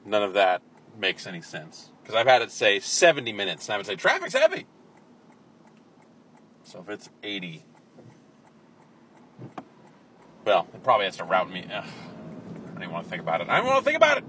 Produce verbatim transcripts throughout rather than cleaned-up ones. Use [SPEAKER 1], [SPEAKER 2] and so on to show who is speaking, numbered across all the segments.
[SPEAKER 1] none of that makes any sense. Because I've had it say seventy minutes, and I would say, traffic's heavy. So if it's eighty, well, it probably has to route me. Ugh, I don't even want to think about it. I don't want to think about it.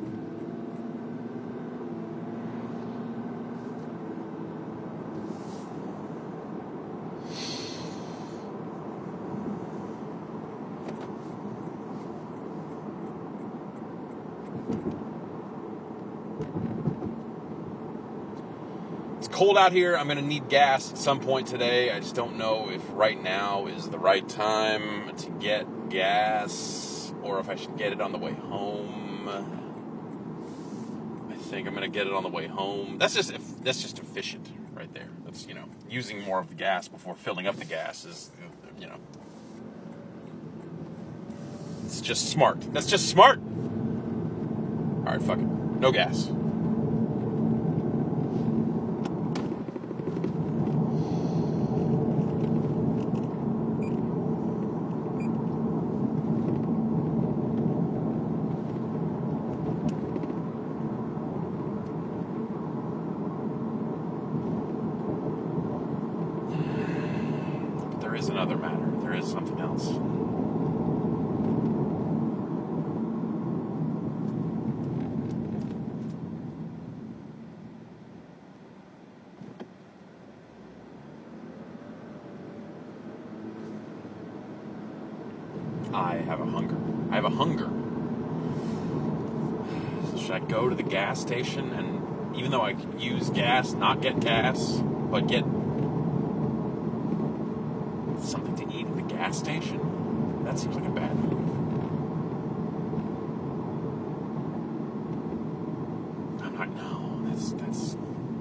[SPEAKER 1] Cold out here. I'm going to need gas at some point today. I just don't know if right now is the right time to get gas or if I should get it on the way home. I think I'm going to get it on the way home. That's just that's just efficient right there. That's, you know, using more of the gas before filling up the gas is, you know, it's just smart. That's just smart. All right, fuck it. No gas. There is another matter. There is something else. I have a hunger. I have a hunger. So should I go to the gas station and, even though I could use gas, not get gas, but get something to eat at the gas station? That seems like a bad move. I'm not, no, that's, that's...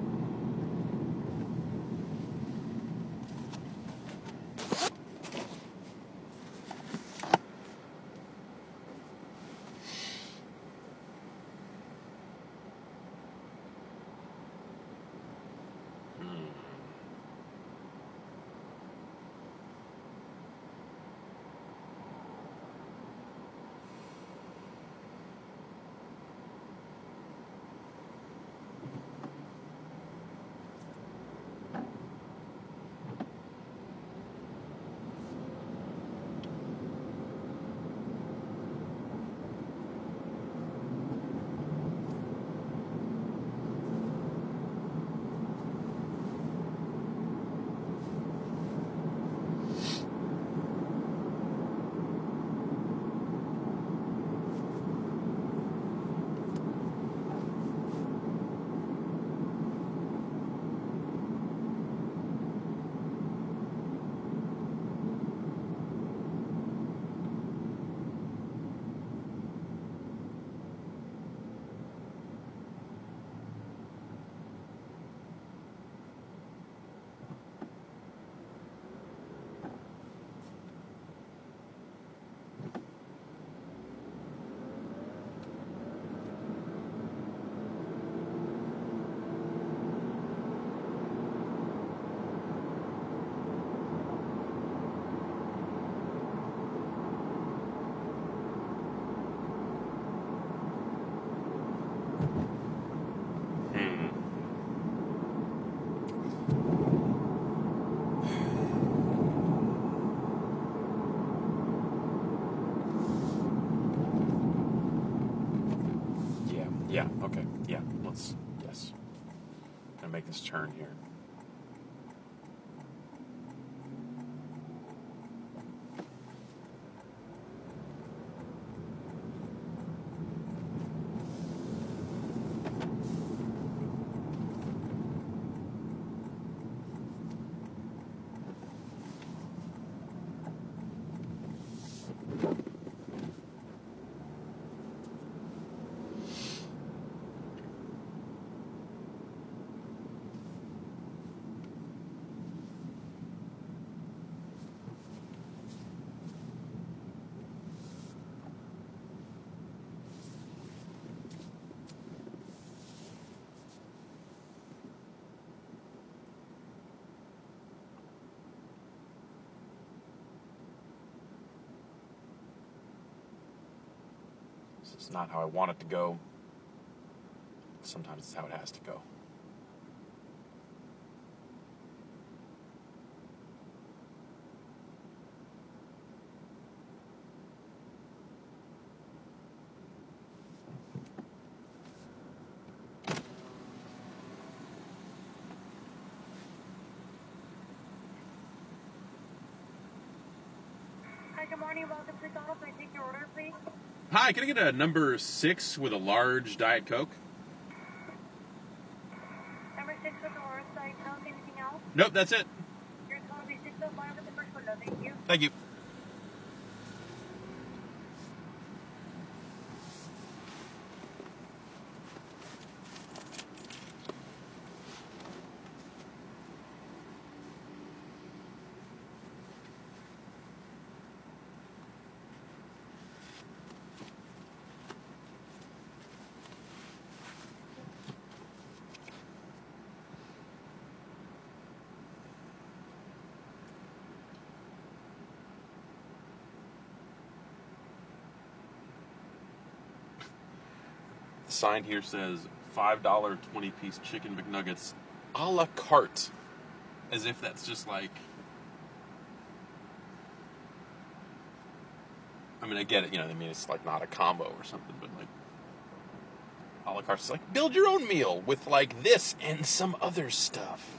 [SPEAKER 1] Yeah, okay, yeah, let's, yes. I'm gonna make this turn here. This is not how I want it to go. sometimes it's how it has to go.
[SPEAKER 2] Hi, good morning. Welcome to Donald. Can I take your order, please?
[SPEAKER 1] Hi, can I get a number six with a large Diet Coke?
[SPEAKER 2] Number six with the large Diet Coke. Anything else?
[SPEAKER 1] Nope, that's it.
[SPEAKER 2] Your total will be six oh five with the first window. Thank you.
[SPEAKER 1] Thank you. The sign here says five dollar twenty-piece chicken McNuggets a la carte. As if that's just like... I mean, I get it, you know, I mean, it's like not a combo or something, but like... A la carte is like, build your own meal with like this and some other stuff.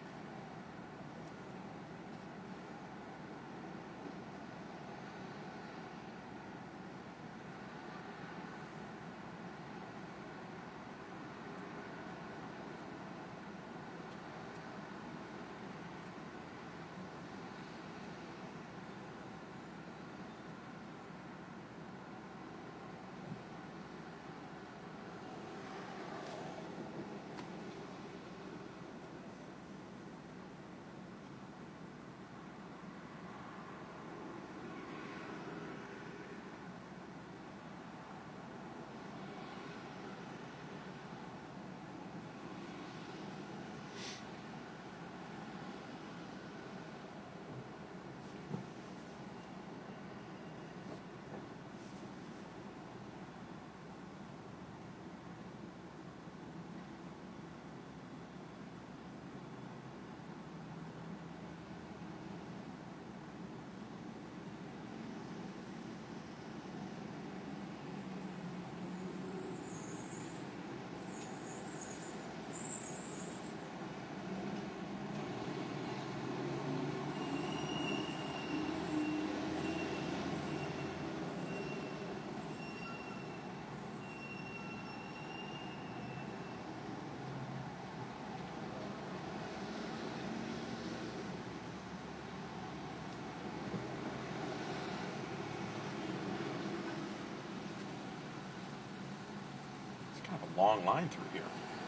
[SPEAKER 1] A long line through here.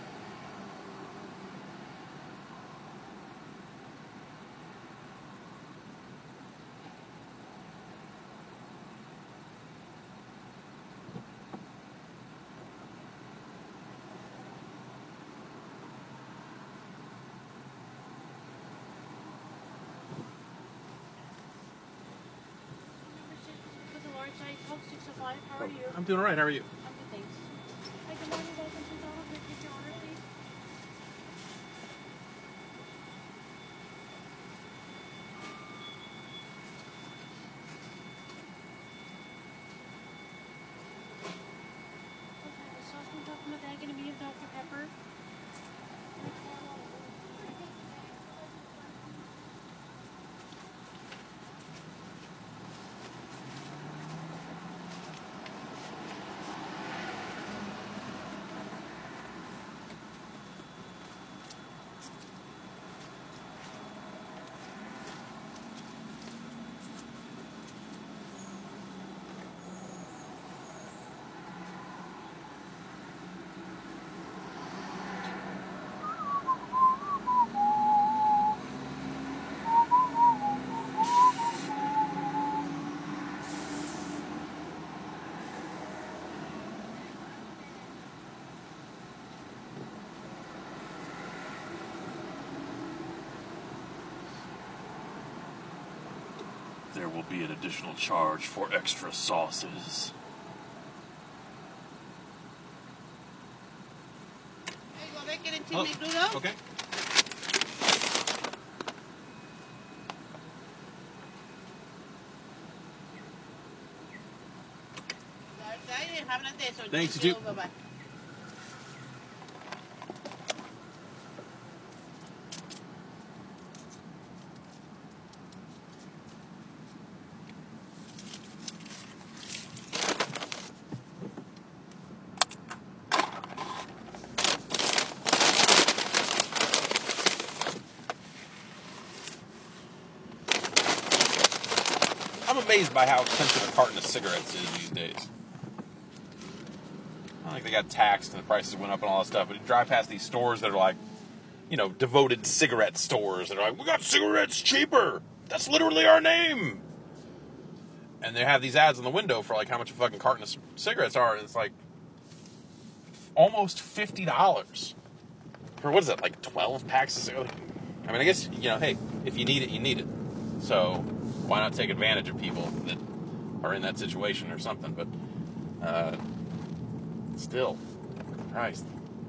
[SPEAKER 2] With the large Diet Coke, six oh five. How are you?
[SPEAKER 1] I'm doing all right. How are you?
[SPEAKER 2] I'm good, thanks. Hi, good morning. Welcome to Donald. Can I take your order, please? Okay, the sauce from top from the bag and a medium Doctor Pepper.
[SPEAKER 3] There will be an additional charge for extra sauces.
[SPEAKER 4] chicken and
[SPEAKER 1] Oh,
[SPEAKER 4] chili noodles.
[SPEAKER 1] okay. Thanks, you too.
[SPEAKER 4] Bye-bye.
[SPEAKER 1] I'm amazed by how expensive a carton of cigarettes is these days. I think they got taxed and the prices went up and all that stuff, but you drive past these stores that are like, you know, devoted cigarette stores that are like, we got cigarettes cheaper. That's literally our name. And they have these ads on the window for like how much a fucking carton of c- cigarettes are, and it's like almost fifty dollars. For what is it, like twelve packs of cigarettes? I mean, I guess, you know, hey, if you need it, you need it. So why not take advantage of people that are in that situation or something? But uh, still, Christ.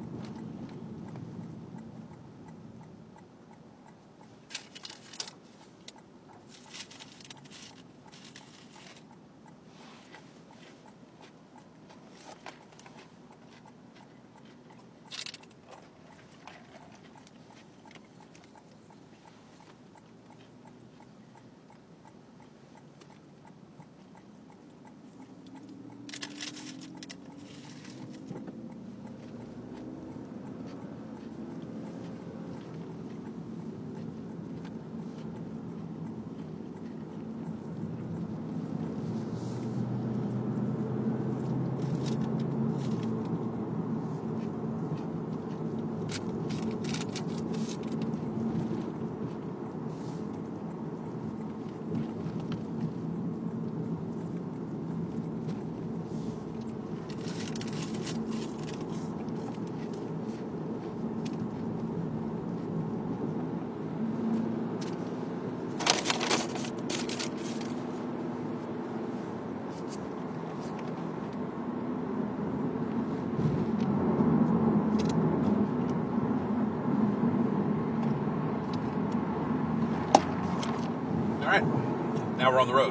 [SPEAKER 1] All right, now we're on the road.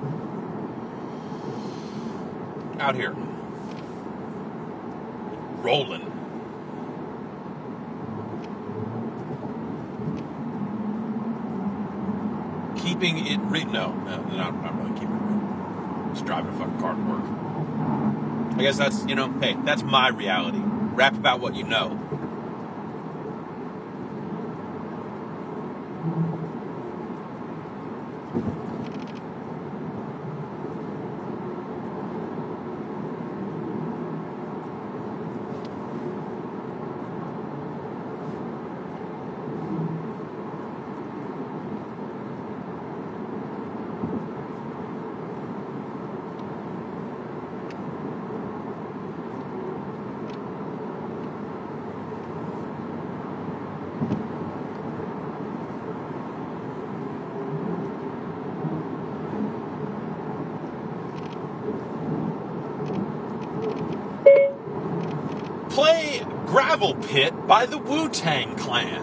[SPEAKER 1] Out here. Rolling. Keeping it real. No, no, not, not really keeping it real. Just driving a fucking car to work. I guess that's, you know, hey, that's my reality. Rap about what you know. Play Gravel Pit by the Wu-Tang Clan.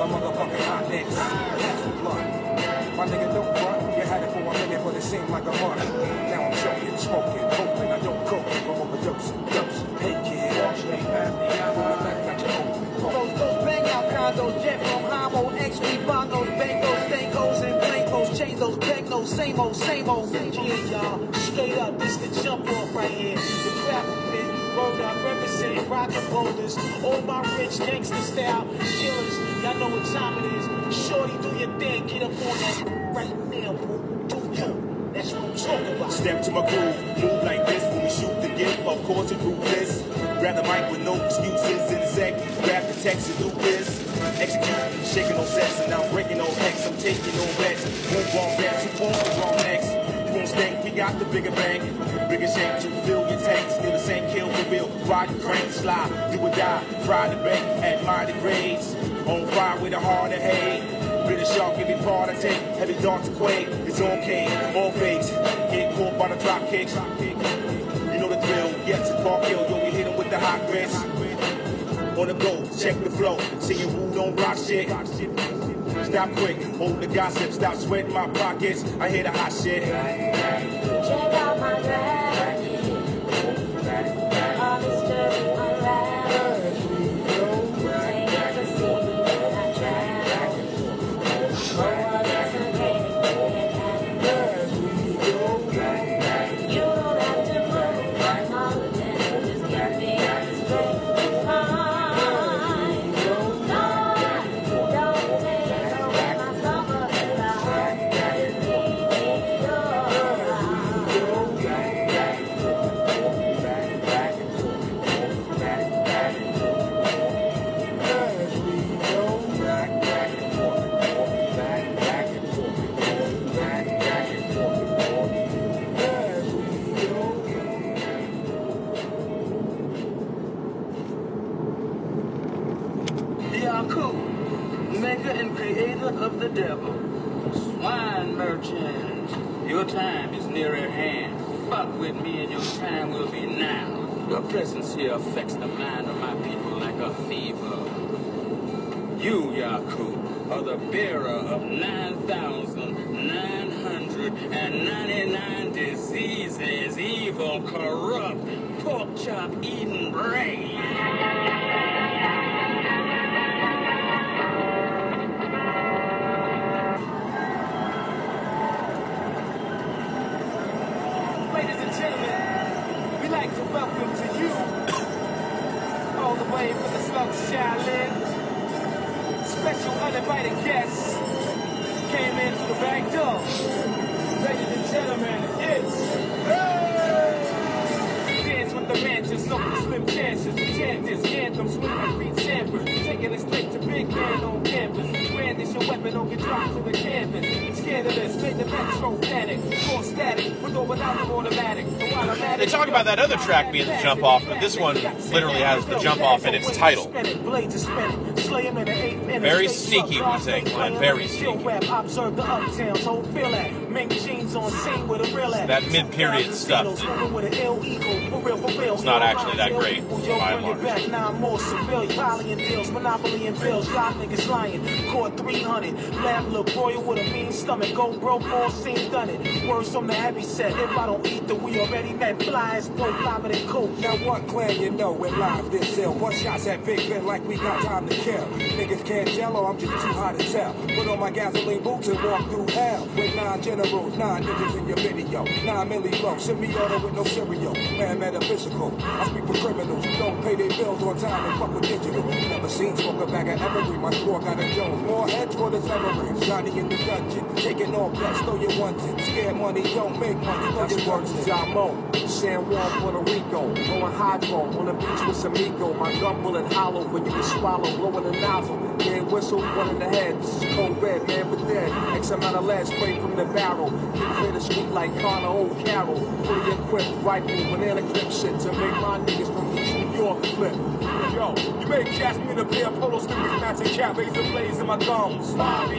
[SPEAKER 4] motherfucking hot next. That's the blood. My nigga don't front. You had it for a minute, but it seemed like a month. Now I'm choking, smoking, hoping I don't cope. I'm overdosing, dose. Hey kid, stay past the hour. Got you open.
[SPEAKER 5] Those, those bang out condos, jet from Homo, X, we bond those, bang those, stankos, and blankos, change those, bang those, same old, same old. Yeah, y'all, straight up, this the jump off right here. The trap fit, rolled up, represent, rockin' boulders, all my rich gangster style killers. Y'all know what time it is. Shorty, do your thing, get up on that right now, boo. Do you? That's what I'm talking about.
[SPEAKER 6] Step to my groove, move like this when we shoot the gift. Of course, it's ruthless. Grab the mic with no excuses in a sec. Grab the text and do this. Execute, shaking on sets, and I'm breaking on X. I'm taking on bets. Move on bets, who wants the wrong next? You won't stink, we got the bigger bank. Bigger shank to fill your tank. Still the same kill for real. Ride the crank, slide, do or die. Fry the bank, admire the grades. On fire with a heart of hate. Bit of shark, every part I take. Heavy darts to quake. It's okay, all fakes. Get caught by the drop kicks. You know the drill. Yes, it's bar kill. Yo, we hit him with the hot grits. On the go, check the flow. Singing who don't rock shit. Stop quick, hold the gossip. Stop sweating my pockets. I hear the hot shit.
[SPEAKER 2] Check out my jacket. All this dirty unraveled. Take it to see when I travel. Oh, that's okay. You don't have to move my mountain. Just get me straight to mine. No, don't take away my summer till I heart. Just leave me
[SPEAKER 5] Yaku, maker and creator of the devil. Swine merchant, your time is near at hand. Fuck with me and your time will be now. Your presence here affects the mind of my people like a fever. You, Yaku, are the bearer of nine thousand nine hundred ninety-nine diseases, evil, corrupt, pork chop eating brain.
[SPEAKER 4] Ladies and gentlemen, we'd like to welcome to you, all the way from the Slow Shaolin, special uninvited guests came in through the back door. Ladies and gentlemen, it's Dance with the Mantis, no slim chances, chances, anthems with my beat samples, taking it straight to big man on campus. Brandish your weapon, don't get dropped to the canvas. Scandalous, made the metro panic, more static, with or without the automatic.
[SPEAKER 1] They talk about that other track being the jump off, but this one literally has the jump off in its title. Very sneaky, Wu-Tang Clan, very sneaky. That mid-period stuff it's not actually that great by and large.
[SPEAKER 5] Monopoly and bills, live niggas lying. Caught three hundred. Lab look royal with a mean stomach. Go broke, all seen done it. Words from the heavy set. If I don't eat the we already met. Flies, dope, live than coke.
[SPEAKER 4] Now what clan you know we're live this ill? What shots at Big Ben like we got time to kill? Niggas can't tell or I'm just too hot to tell. Put on my gasoline boots and walk through hell. With nine generals, nine niggas in your video. Nine milli low, semi-auto with no cereal. Man, metaphysical. I speak for criminals who don't pay their bills on time and fuck with digital. Never seen smoke a bag of evergreen. My score got a Jones. More heads for the severance. Johnny in the dungeon. Taking all bets, throw your ones in. Scared money, don't make money. That's words to Jamo. San Juan, Puerto Rico. Blowing hydro on the beach with some ego. My gun bullet hollow when you can swallow. Blowing a nozzle. Man whistle, one in the head. This is cold red, man for dead. X amount of lead spray from the barrel. You clear the street like Connor Old Carol. Fully equipped, rifle, banana clip shit to make my niggas from East New York flip. Yo, you may catch me in a pair of polo sneakers, matching cap, razor blades in my gums. Sorry, you may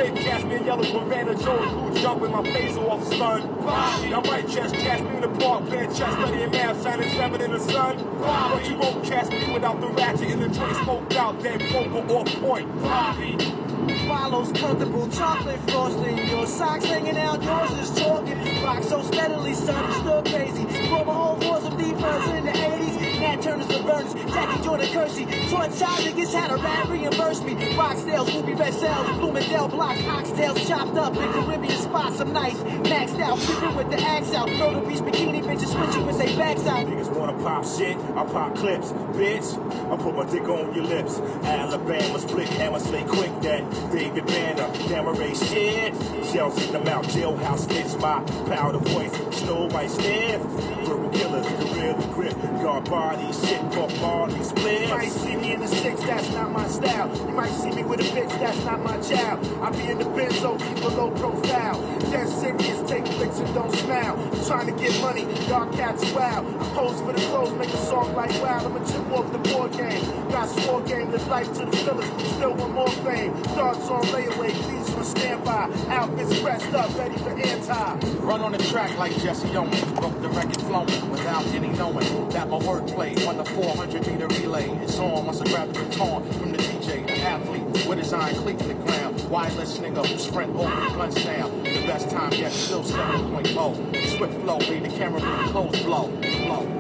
[SPEAKER 6] spit, Jasmine yellow from Vanna Jones, who jumping my face off stun. I might chest Jasmine in the park, playing chess, studying math, shining seven in the sun. But you won't catch me without the ratchet in the joint smoked out, dead vocal off point.
[SPEAKER 7] Follows comfortable chocolate frosting. Your socks hanging out, yours is talking. Rock so steadily, son, I'm still crazy. Broke my whole force of defense in the eighties. Nat Turner's the Burns, Jackie Jordan Kersey. Todd Child niggas had a rap reimburse me. Roxdale's, Ruby Red Cells, Bloomingdale blocks, oxtails chopped up in Caribbean spots. I'm nice, maxed out, creeping with the axe out. Throw the beach bikini bitches switching with they backs out.
[SPEAKER 6] Niggas wanna pop shit, I pop clips, bitch. I put my dick on your lips. Alabama split, hammer slay quick that. David Banner, Gamma Ray shit. Shells in the mouth, jailhouse stitch, my powder voice, Snow White sniff. Verbal killers, gorilla grip, guard body, shit, Bob Marley split. You might see me in the six, that's not my style. You might see me with a bitch, that's not my child. I be in the benzo, keep a low profile. Dead serious, take flicks and don't smile. I'm trying to get money, y'all cats wild. I pose for the clothes, make a song like wow. I'ma chip off the board game. Got swore game, live life to the fullest. Still want more fame. Darts on layaway, please on standby. Outfits pressed up, ready for anti.
[SPEAKER 8] Run on the track like Jesse Owens. Broke the record flowing without any knowing that my wordplay won the four hundred meter relay. It's on once I grab the baton from the D J. An athlete with his iron cleat to the ground. Wireless nigga who sprint over the gun sound. The best time yet, still seven point oh. Swift flow, made the camera with close blow. Blow.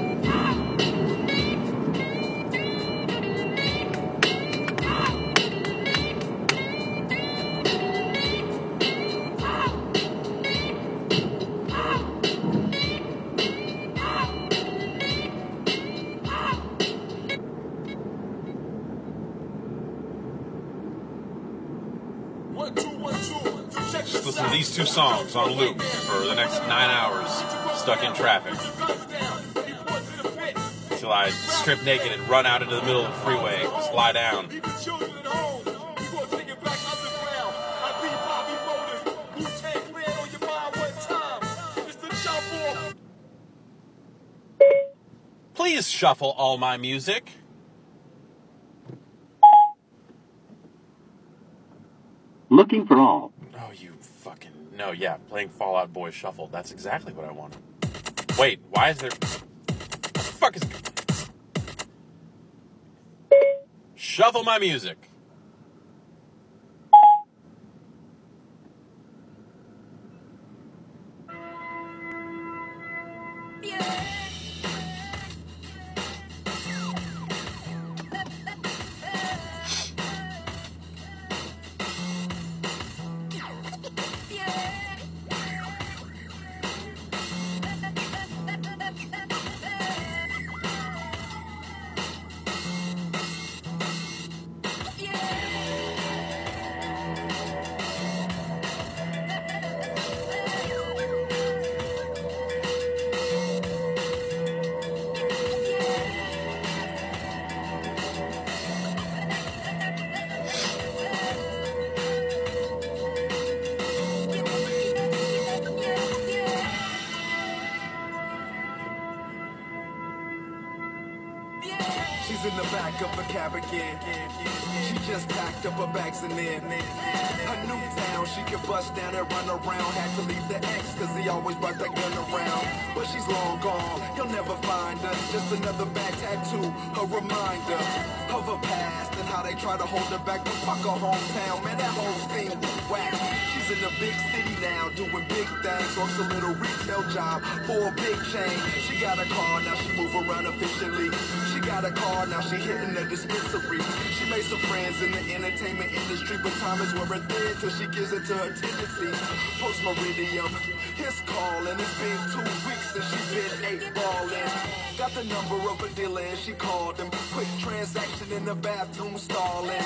[SPEAKER 1] Just listen to these two songs on loop for the next nine hours, stuck in traffic, until I strip naked and run out into the middle of the freeway, just lie down. Please shuffle all my music.
[SPEAKER 9] Looking for all.
[SPEAKER 1] Oh, you fucking... No, yeah, playing Fallout Boy Shuffle. That's exactly what I want. Wait, why is there... What the fuck is... Shuffle my music.
[SPEAKER 4] She's in the back of a cab again. She just packed up her bags and then her new town. She could bust down and run around. Had to leave the ex cause he always brought that gun around. But she's long gone, you'll never find her. Just another bad tattoo, a reminder of her past and how they try to hold her back. But fuck her hometown, man, that whole thing was whack. She's in the big city now, doing big things. Works a little retail job for a big chain. She got a car, now she move around efficiently. She got a car, now she hitting the dispensary. She made some friends in the entertainment industry, but time is wearing thin till she gives it to her tendency. Post Meridian, his call, and it's been two weeks since she been eight balling. Got the number of a dealer and she called him. Quick transaction in the bathroom stalling.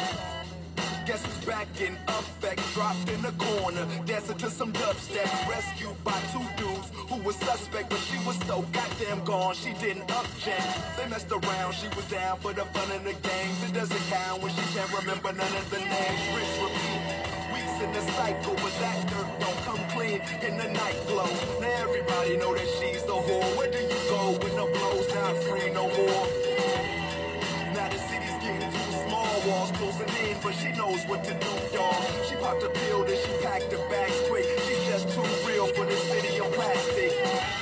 [SPEAKER 4] Guess who's back in effect? Dropped in the corner, dancing to some dubstep. Rescued by two dudes who were suspect, but she was so goddamn gone, she didn't object. They messed around, she was down for the fun of the games. It doesn't count when she can't remember none of the names. Rich repeat, weeks in the cycle, but that dirt don't come clean in the night glow. Now everybody know that she's the whore. Where do you go when the blow's not free no more? Now the city's getting too small, walls closing in,
[SPEAKER 10] but she knows what to do, y'all. She popped a pill, then she packed her bags quick. She's just too real for the city of plastic.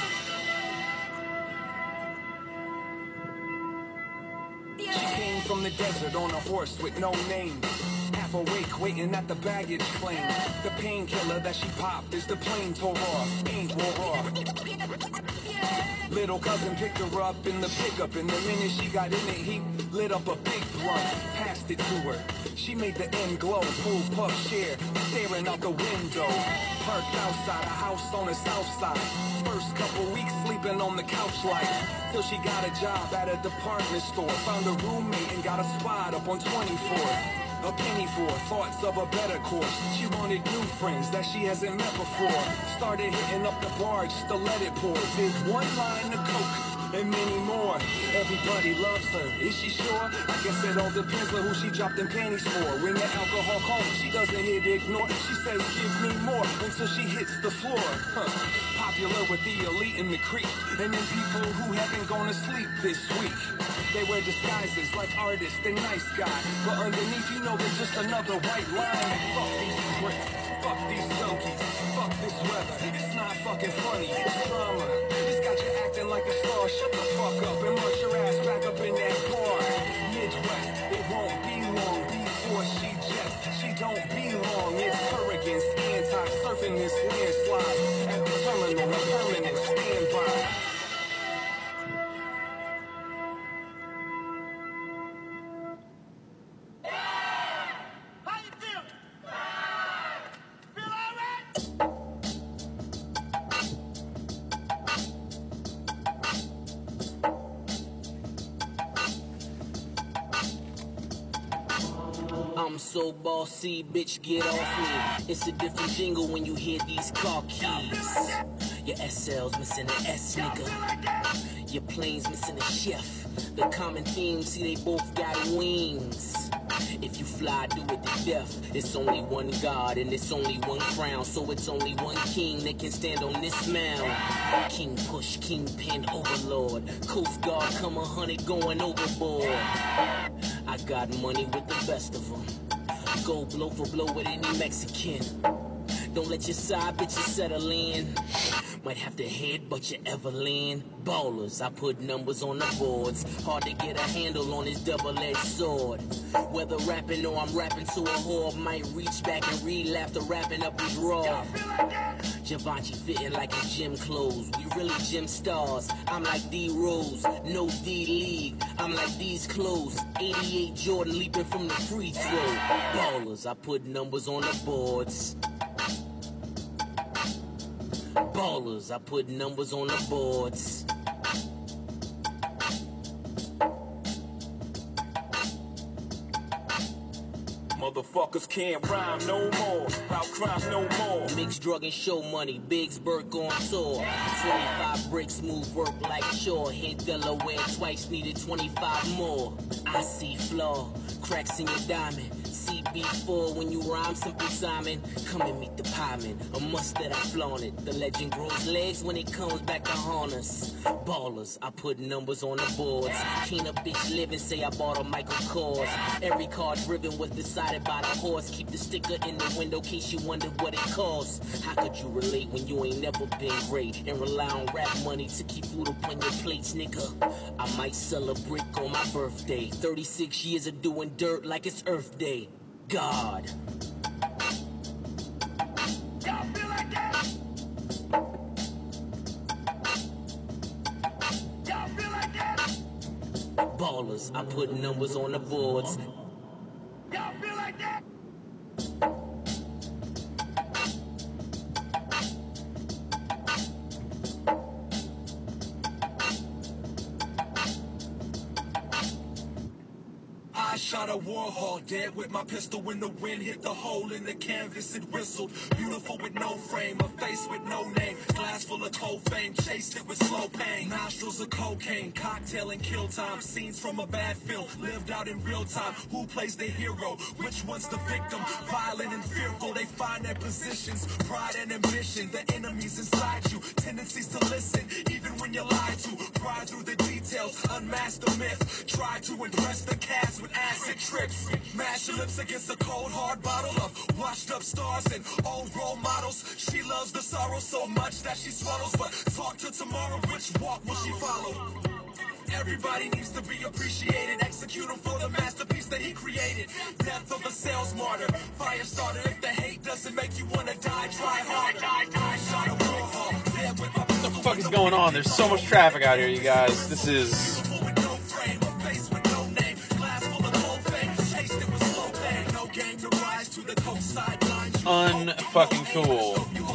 [SPEAKER 4] She came from the desert on a horse with no name. Half awake, waiting at the baggage claim. The painkiller that she popped is the plane tore off. Ain't wore off. Little cousin picked her up in the pickup, and the minute she got in it, he lit up a big blunt, passed it to her. She made the end glow, pull puff share, staring out the window. Parked outside a house on the south side. First couple weeks sleeping on the couch life, till she got a job at a department store. Found a roommate and got a spot up on twenty-fourth. A penny for thoughts of a better course. She wanted new friends that she hasn't met before. Started hitting up the bar just to let it pour. Did one line of coke and many more. Everybody loves her, is she sure? I guess it all depends on who she dropped them panties for. When the alcohol calls, she doesn't hit ignore. She says give me more until she hits the floor. Huh. Popular with the elite and the creep, and then people who haven't gone to sleep this week. They wear disguises like artists and nice guys, but underneath you know they're just another white line. Fuck these bricks, fuck these junkies, fuck this weather. It's not fucking funny, it's drama. It's got you acting like a star. Shut the fuck up and march your ass back up in that bar. Midwest, it won't be long before she jets. She don't belong. It's her against anti-surfing this landslide. At the terminal, a permanent standby.
[SPEAKER 11] I'm so bossy, bitch, get off me. It's a different jingle when you hear these car keys. Your S L's missing an S, nigga. Your plane's missing a chef. The common theme, see, they both got wings. If you fly, do it to death. It's only one God and it's only one crown, so it's only one king that can stand on this mound. King push, kingpin, overlord. Coast Guard, come a hundred going overboard. I got money with the best of them. Go blow for blow with any Mexican. Don't let your side bitches settle in. Might have to headbutt your Evelyn. Ballers, I put numbers on the boards. Hard to get a handle on this double-edged sword. Whether rapping or I'm rapping to a whore, might reach back and relapse the rapping up his raw. Givenchy fitting like his gym clothes. We really gym stars. I'm like D-Rose, no D-League. I'm like these clothes. eighty-eight Jordan leaping from the free throw. Ballers, I put numbers on the boards. Ballers, I put numbers on the boards.
[SPEAKER 10] Motherfuckers can't rhyme no more, about crime no more.
[SPEAKER 11] Mixed drug and show money, Biggs Burke on tour. twenty-five bricks move work like shore. Hit Delaware twice, needed twenty-five more. I see flaw, cracks in your diamond. C B four when you rhyme, Simple Simon. Come and meet the pieman, a must that I flaunt it. The legend grows legs when it comes back to haunt us. Ballers, I put numbers on the boards. Can't a bitch live and say I bought a Michael Kors. Every car driven was decided by the horse. Keep the sticker in the window case you wondered what it costs. How could you relate when you ain't never been great and rely on rap money to keep food up on your plates, nigga? I might sell a brick on my birthday. thirty-six years of doing dirt like it's Earth Day. God.
[SPEAKER 10] Y'all feel like that? Y'all feel like that?
[SPEAKER 11] Ballers, I put numbers on the boards.
[SPEAKER 10] Y'all feel like that?
[SPEAKER 4] I shot a Warhol dead with my pistol when the wind hit the hole in the canvas. It whistled, beautiful with no frame, a face with no name, glass full of cold fame, chased it with slow pain, nostrils of cocaine, cocktail and kill time, scenes from a bad film, lived out in real time. Who plays the hero? Which one's the victim? Violent and fearful, they find their positions, pride and ambition, the enemies inside you, tendencies to listen, even when you're lied to, pry through the details.
[SPEAKER 10] details, unmask the myth. Try to impress the cast with acid trips. Mash your lips against a cold hard bottle of washed up stars and old role models. She loves the sorrow so much that she swallows. But talk to tomorrow, which walk will she follow? Everybody needs to be appreciated. Execute him for the masterpiece that he created. Death of a sales martyr, fire starter. If the hate doesn't make you wanna die, try harder. I shot a Warhol, dead with my
[SPEAKER 1] What the fuck is going on? There's so much traffic out here, you guys. This is unfucking cool.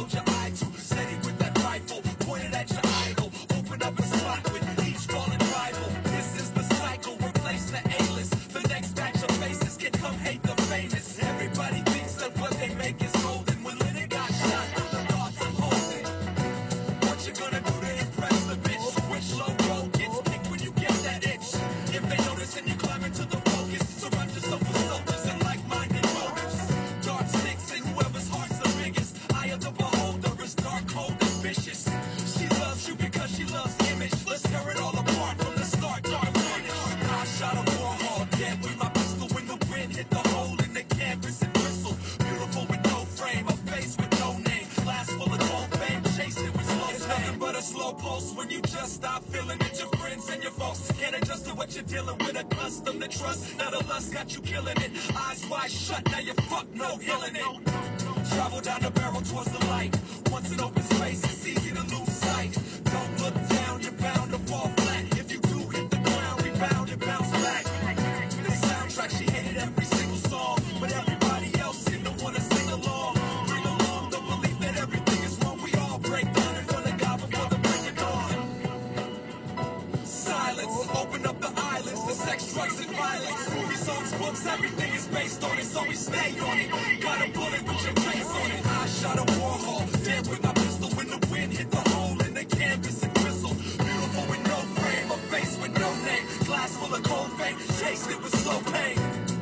[SPEAKER 1] when you just stop feeling it. Your friends and your folks can't adjust to what you're dealing with. Accustomed to trust, now the lust got you killing it. Eyes wide shut, now you fuck no healing it. Travel down the barrel towards the light. Once in open space, it's easy to lose sight. Don't look down, you're bound to fall flat. If you do hit the ground, rebound and bounce back. The soundtrack, she hated every single song, but everybody else seemed to want to sing along. Bring along the belief that everything is wrong. We all break down in front of God before the break of dawn. Silence, open up the eyelids. The sex, drugs, and violence. Movie songs, books, everything is based on it, so we stay on it. Got a bullet with your face on it. I shot a Warhol, dead with my pistol when the wind hit the hole in the canvas and whistle. Beautiful with no frame, a face with no name. Glass full of cold vein, chased it with slow pain.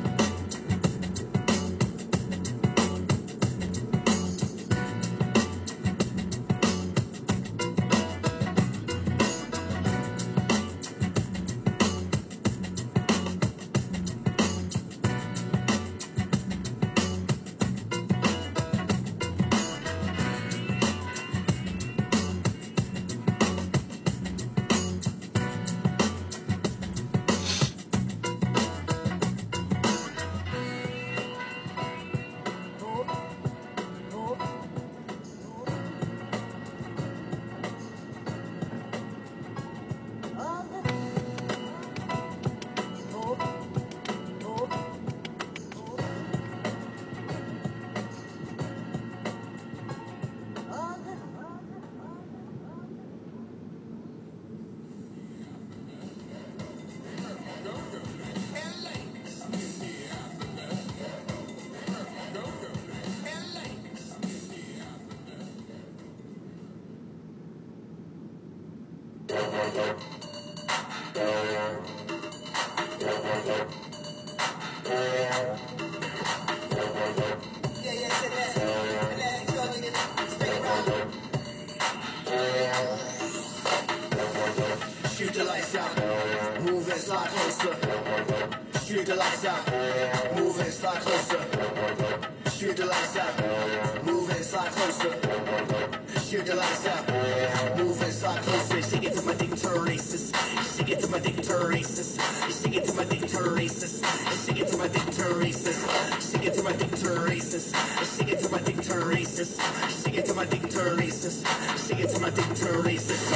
[SPEAKER 1] Shoot the lights out, move and slide closer. Shoot the lights out, move and slide closer. Shoot the lights out, move and slide closer. Shoot the lights out, move and slide closer. She get to my dick turn racist. She get to my dick turn racist. She get to my dick turn racist. She get to my dick turn racist. She get to my dick turn racist. She get to my dick turn racist. She get to my dick turn racist. She get to my dick turn racist.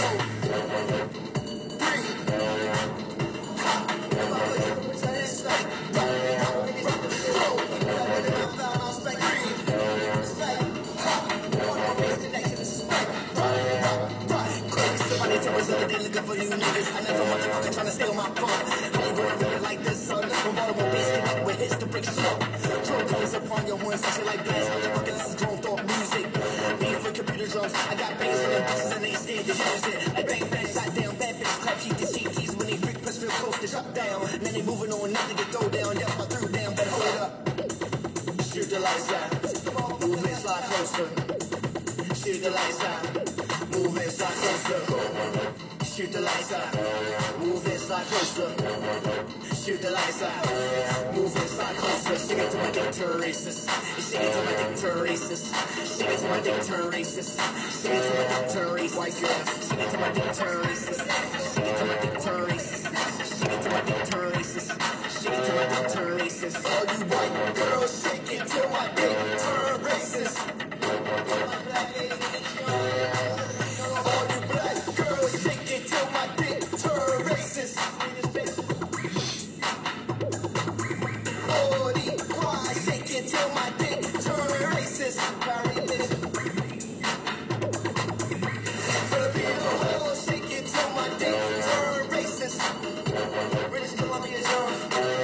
[SPEAKER 1] They looking for you niggas. I never motherfucking trying to steal my fun. How you gonna feel it like this, son? From Baltimore Beach, connect with hits to break slow. Drum comes upon your one section like blast. Motherfucker, this is grown thought music. Beat for computer drums. I got bass on them bitches and they scared to use it. Like bang bang, shot down, bad bitches clap cheek to C Ts when they freak press real close to shut down. And then they moving on, nothing to throw down. Yep, I threw down, better hold up. Shoot the lights out, move and slide closer. Shoot the lights out, move and slide closer. Shoot the lights out, move and slide
[SPEAKER 7] slide closer. Shoot the lights out. Move and slide closer. Shake it to my dick, turn racist. Shake it to my dick, turn racist. Shake it to my dick, turn racist. Shake it to my dick, turn racist. White girl. Shake it to my dick, turn racist. Shake it to my dick, turn racist. Shake it to my dick, turn racist. Shake it to my dick, turn racist. All you white girls, shake it till my dick turn racist. All you black girls, shake it till my dick turn racist. All these quads, shake it till my dick turn racist. Filipino hoes, shake it till my dick turn racist. British Columbia is yours.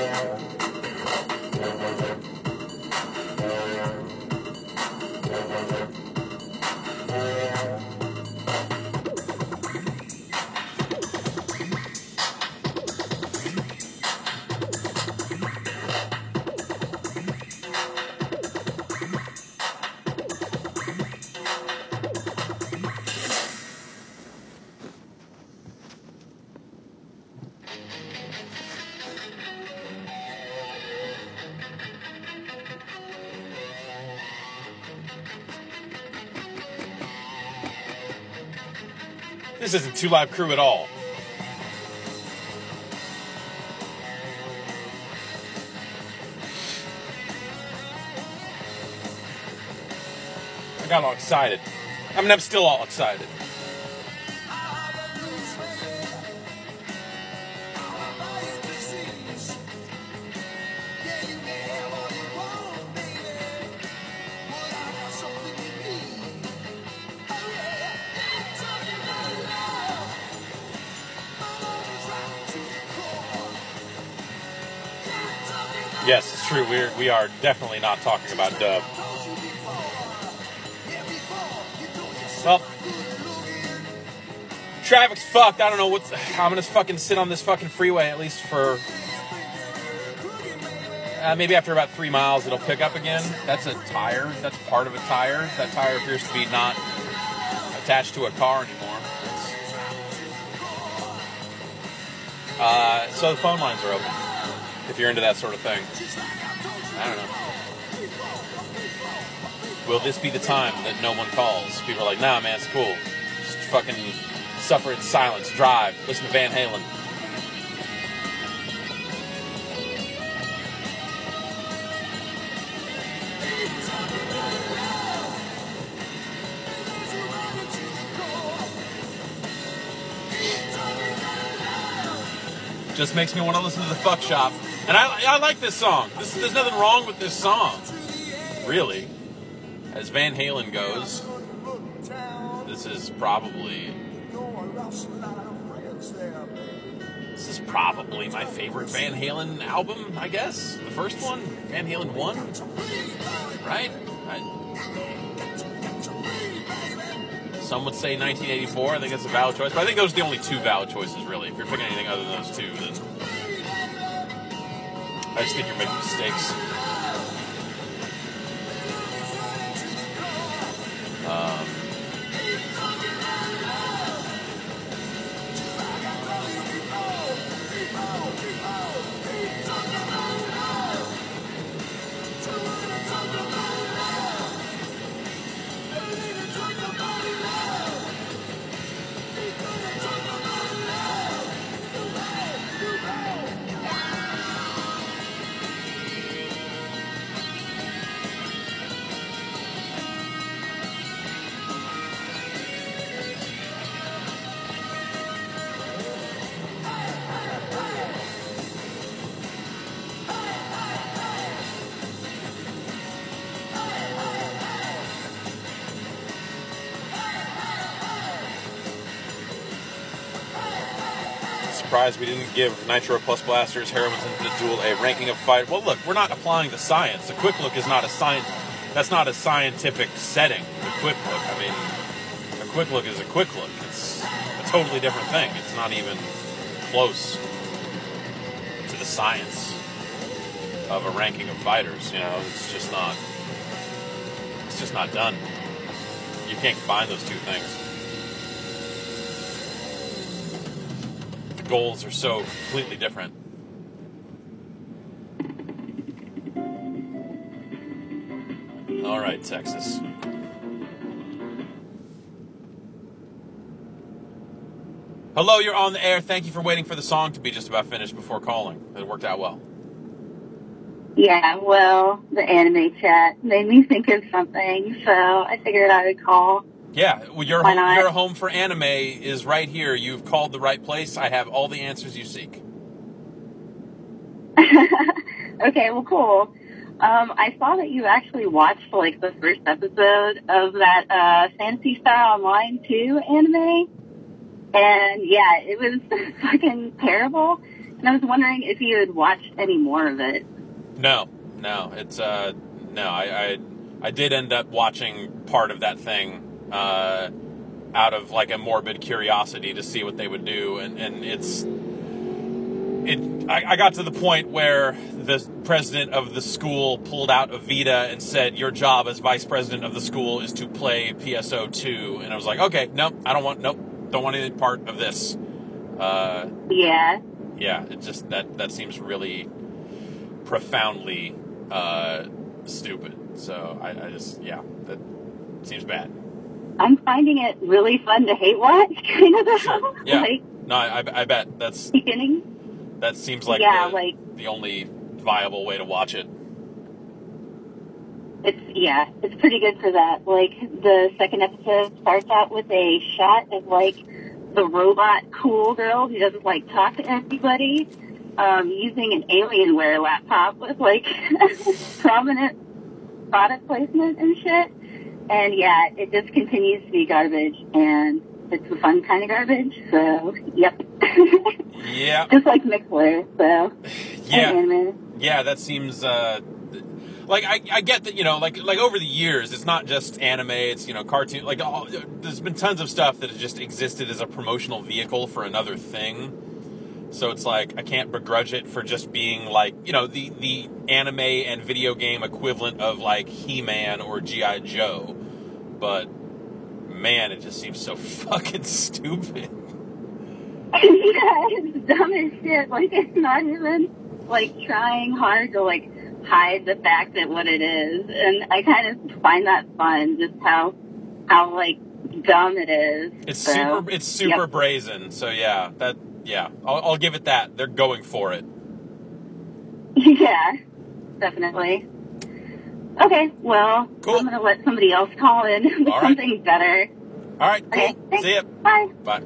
[SPEAKER 1] This isn't Two Live Crew at all. I got all excited. I mean, I'm still all excited. Yes, it's true. We're, we are definitely not talking about dub. Well, traffic's fucked. I don't know what's... I'm going to fucking sit on this fucking freeway at least for... Uh, maybe after about three miles it'll pick up again. That's a tire. That's part of a tire. That tire appears to be not attached to a car anymore. Uh, so the phone lines are open. If you're into that sort of thing. I don't know. Will this be the time that no one calls? People are like, nah, man, it's cool. Just fucking suffer in silence. Drive. Listen to Van Halen. Just makes me want to listen to The Fuck Shop. And I, I like this song. This, there's nothing wrong with this song, really. As Van Halen goes, this is probably... This is probably my favorite Van Halen album, I guess. The first one, Van Halen one, right? I, some would say nineteen eighty-four. I think that's a valid choice. But I think those are the only two valid choices, really. If you're picking anything other than those two, then... I just think you're making mistakes. Um, surprised we didn't give Nitro Plus Blasters, Heroin's Infinite Duel a ranking of fight. Well, look, we're not applying the science. The Quick Look is not a science. That's not a scientific setting. The Quick Look. I mean, a Quick Look is a Quick Look. It's a totally different thing. It's not even close to the science of a ranking of fighters. You know, it's just not. It's just not done. You can't combine those two things. goals are so completely different. All right, Texas. Hello, you're on the air. Thank you for waiting for the song to be just about finished before calling. It worked out well.
[SPEAKER 12] Yeah, well, the anime chat made me think of something, so I figured I would call.
[SPEAKER 1] Yeah, well, your
[SPEAKER 12] Why
[SPEAKER 1] home,
[SPEAKER 12] not?
[SPEAKER 1] your home for anime is right here. You've called the right place. I have all the answers you seek.
[SPEAKER 12] Okay, well, cool. Um, I saw that you actually watched, like, the first episode of that uh, Fantasy Star Online two anime. And, yeah, it was fucking terrible. And I was wondering if you had watched any more of it.
[SPEAKER 1] No, no, it's uh, no. I, I, I did end up watching part of that thing uh, out of like a morbid curiosity to see what they would do, and, and it's it. I, I got to the point where the president of the school pulled out a Vita and said, "Your job as vice president of the school is to play P S O two," and I was like, "Okay, no, I don't want, nope, don't want any part of this." Uh,
[SPEAKER 12] yeah.
[SPEAKER 1] Yeah, it just that that seems really profoundly uh, stupid. So I, I just, yeah, that seems bad.
[SPEAKER 12] I'm finding it really fun to hate watch, kind of.
[SPEAKER 1] Sure. Yeah.
[SPEAKER 12] Like,
[SPEAKER 1] no, I, I bet that's
[SPEAKER 12] beginning.
[SPEAKER 1] That seems like
[SPEAKER 12] yeah,
[SPEAKER 1] the,
[SPEAKER 12] like
[SPEAKER 1] the only viable way to watch it.
[SPEAKER 12] It's yeah, it's pretty good for that. Like the second episode starts out with a shot of like the robot cool girl who doesn't like talk to anybody. Um, using an Alienware laptop with, like, prominent product placement and shit. And, yeah, it just continues to be garbage, and it's the fun kind of garbage, so, yep.
[SPEAKER 1] Yeah.
[SPEAKER 12] Just like Mixler, so.
[SPEAKER 1] Yeah.
[SPEAKER 12] Anime.
[SPEAKER 1] Yeah, that seems, uh, like, I, I get that, you know, like, like over the years, it's not just anime, it's, you know, cartoon, like, all, there's been tons of stuff that has just existed as a promotional vehicle for another thing. So it's like, I can't begrudge it for just being like, you know, the, the anime and video game equivalent of like He-Man or G I. Joe. But, man, it just seems so fucking stupid.
[SPEAKER 12] Yeah, it's dumb as shit. Like, it's not even, like, trying hard to, like, hide the fact that what it is. And I kind of find that fun, just how, how, like, dumb it is.
[SPEAKER 1] It's
[SPEAKER 12] so,
[SPEAKER 1] super, it's super
[SPEAKER 12] yep.
[SPEAKER 1] brazen. So, yeah, that... Yeah, I'll, I'll give it that. They're going for it.
[SPEAKER 12] Yeah, definitely. Okay, well,
[SPEAKER 1] cool.
[SPEAKER 12] I'm going to let somebody else call in with
[SPEAKER 1] All right.
[SPEAKER 12] something better.
[SPEAKER 1] All right, cool.
[SPEAKER 12] Okay, thanks.
[SPEAKER 1] See ya.
[SPEAKER 12] Bye.
[SPEAKER 1] Bye.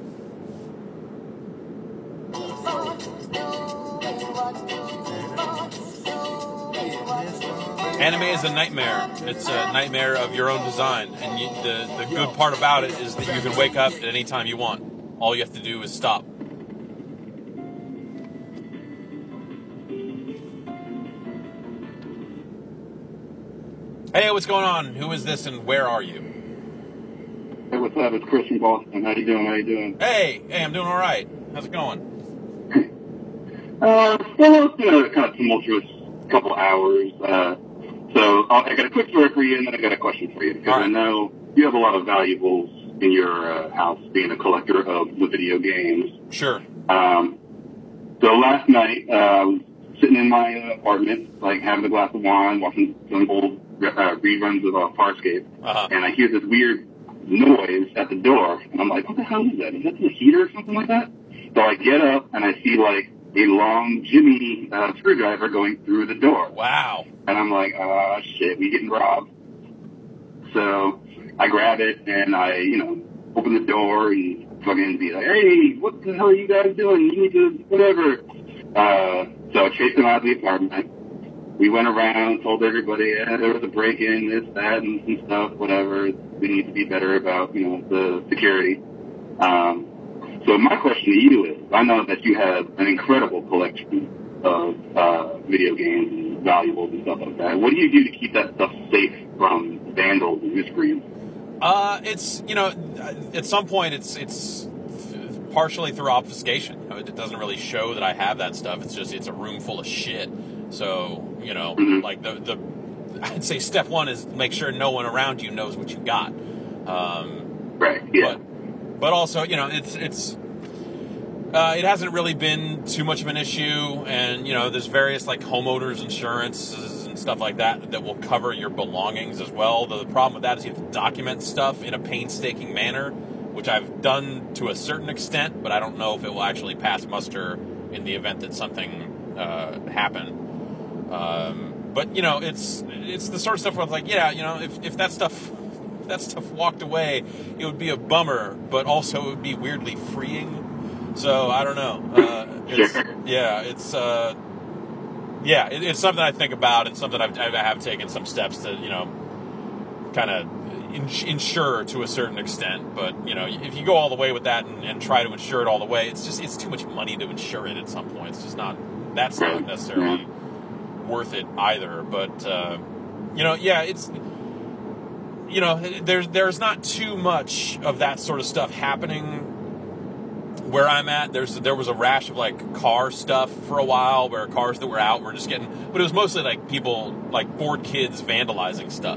[SPEAKER 1] Anime is a nightmare. It's a nightmare of your own design. And you, the, the good part about it is that you can wake up at any time you want. All you have to do is stop. Hey, what's going on? Who is this and where are you?
[SPEAKER 13] Hey, what's up? It's Chris from Boston. How you doing? How you doing?
[SPEAKER 1] Hey, hey, I'm doing all right. How's it going?
[SPEAKER 13] Uh, well, it's been a kind of tumultuous couple hours. Uh, so I'll, I got a quick story for you, and then I got a question for you. Because right. I know you have a lot of valuables in your uh, house, being a collector of the video games.
[SPEAKER 1] Sure.
[SPEAKER 13] Um, so last night, uh, I was sitting in my uh, apartment, like having a glass of wine, watching some old uh, reruns of uh, Farscape,
[SPEAKER 1] uh-huh.
[SPEAKER 13] and I hear this weird noise at the door, and I'm like, what the hell is that? Is that the heater or something like that? So I get up, and I see, like, a long Jimmy uh, screwdriver going through the door.
[SPEAKER 1] Wow.
[SPEAKER 13] And I'm like, ah, shit, we getting robbed. So I grab it, and I, you know, open the door and fucking be like, hey, what the hell are you guys doing? You need to, whatever. Uh, so I chased them out of the apartment. We went around, told everybody, yeah, there was a break-in, this, that, and some stuff, whatever. We need to be better about, you know, the security. Um, so my question to you is, I know that you have an incredible collection of uh, video games and valuables and stuff like that. What do you do to keep that stuff safe from vandals and miscreants?
[SPEAKER 1] Uh, it's, you know, at some point it's it's partially through obfuscation. You know, it doesn't really show that I have that stuff. It's just, it's a room full of shit. So, you know, mm-hmm. like the, the, I'd say step one is make sure no one around you knows what you got. Um,
[SPEAKER 13] right, yeah.
[SPEAKER 1] But, but also, you know, it's, it's, Uh, it hasn't really been too much of an issue, and you know, there's various like homeowners insurances and stuff like that that will cover your belongings as well. The problem with that is you have to document stuff in a painstaking manner, which I've done to a certain extent, but I don't know if it will actually pass muster in the event that something uh, happened. Um, but you know, it's it's the sort of stuff where it's like, yeah, you know, if if that stuff if that stuff walked away, it would be a bummer, but also it would be weirdly freeing. So I don't know. Uh, it's, yeah, it's uh, yeah, it, it's something I think about, and something I've, I have taken some steps to, you know, kind of ins- insure to a certain extent. But you know, if you go all the way with that and, and try to insure it all the way, it's just it's too much money to insure it at some point. It's just not that's not necessarily worth it either. But uh, you know, yeah, it's you know, there's there's not too much of that sort of stuff happening where I'm at. There's there was a rash of like car stuff for a while, where cars that were out were just getting, but it was mostly like people, like bored kids vandalizing stuff.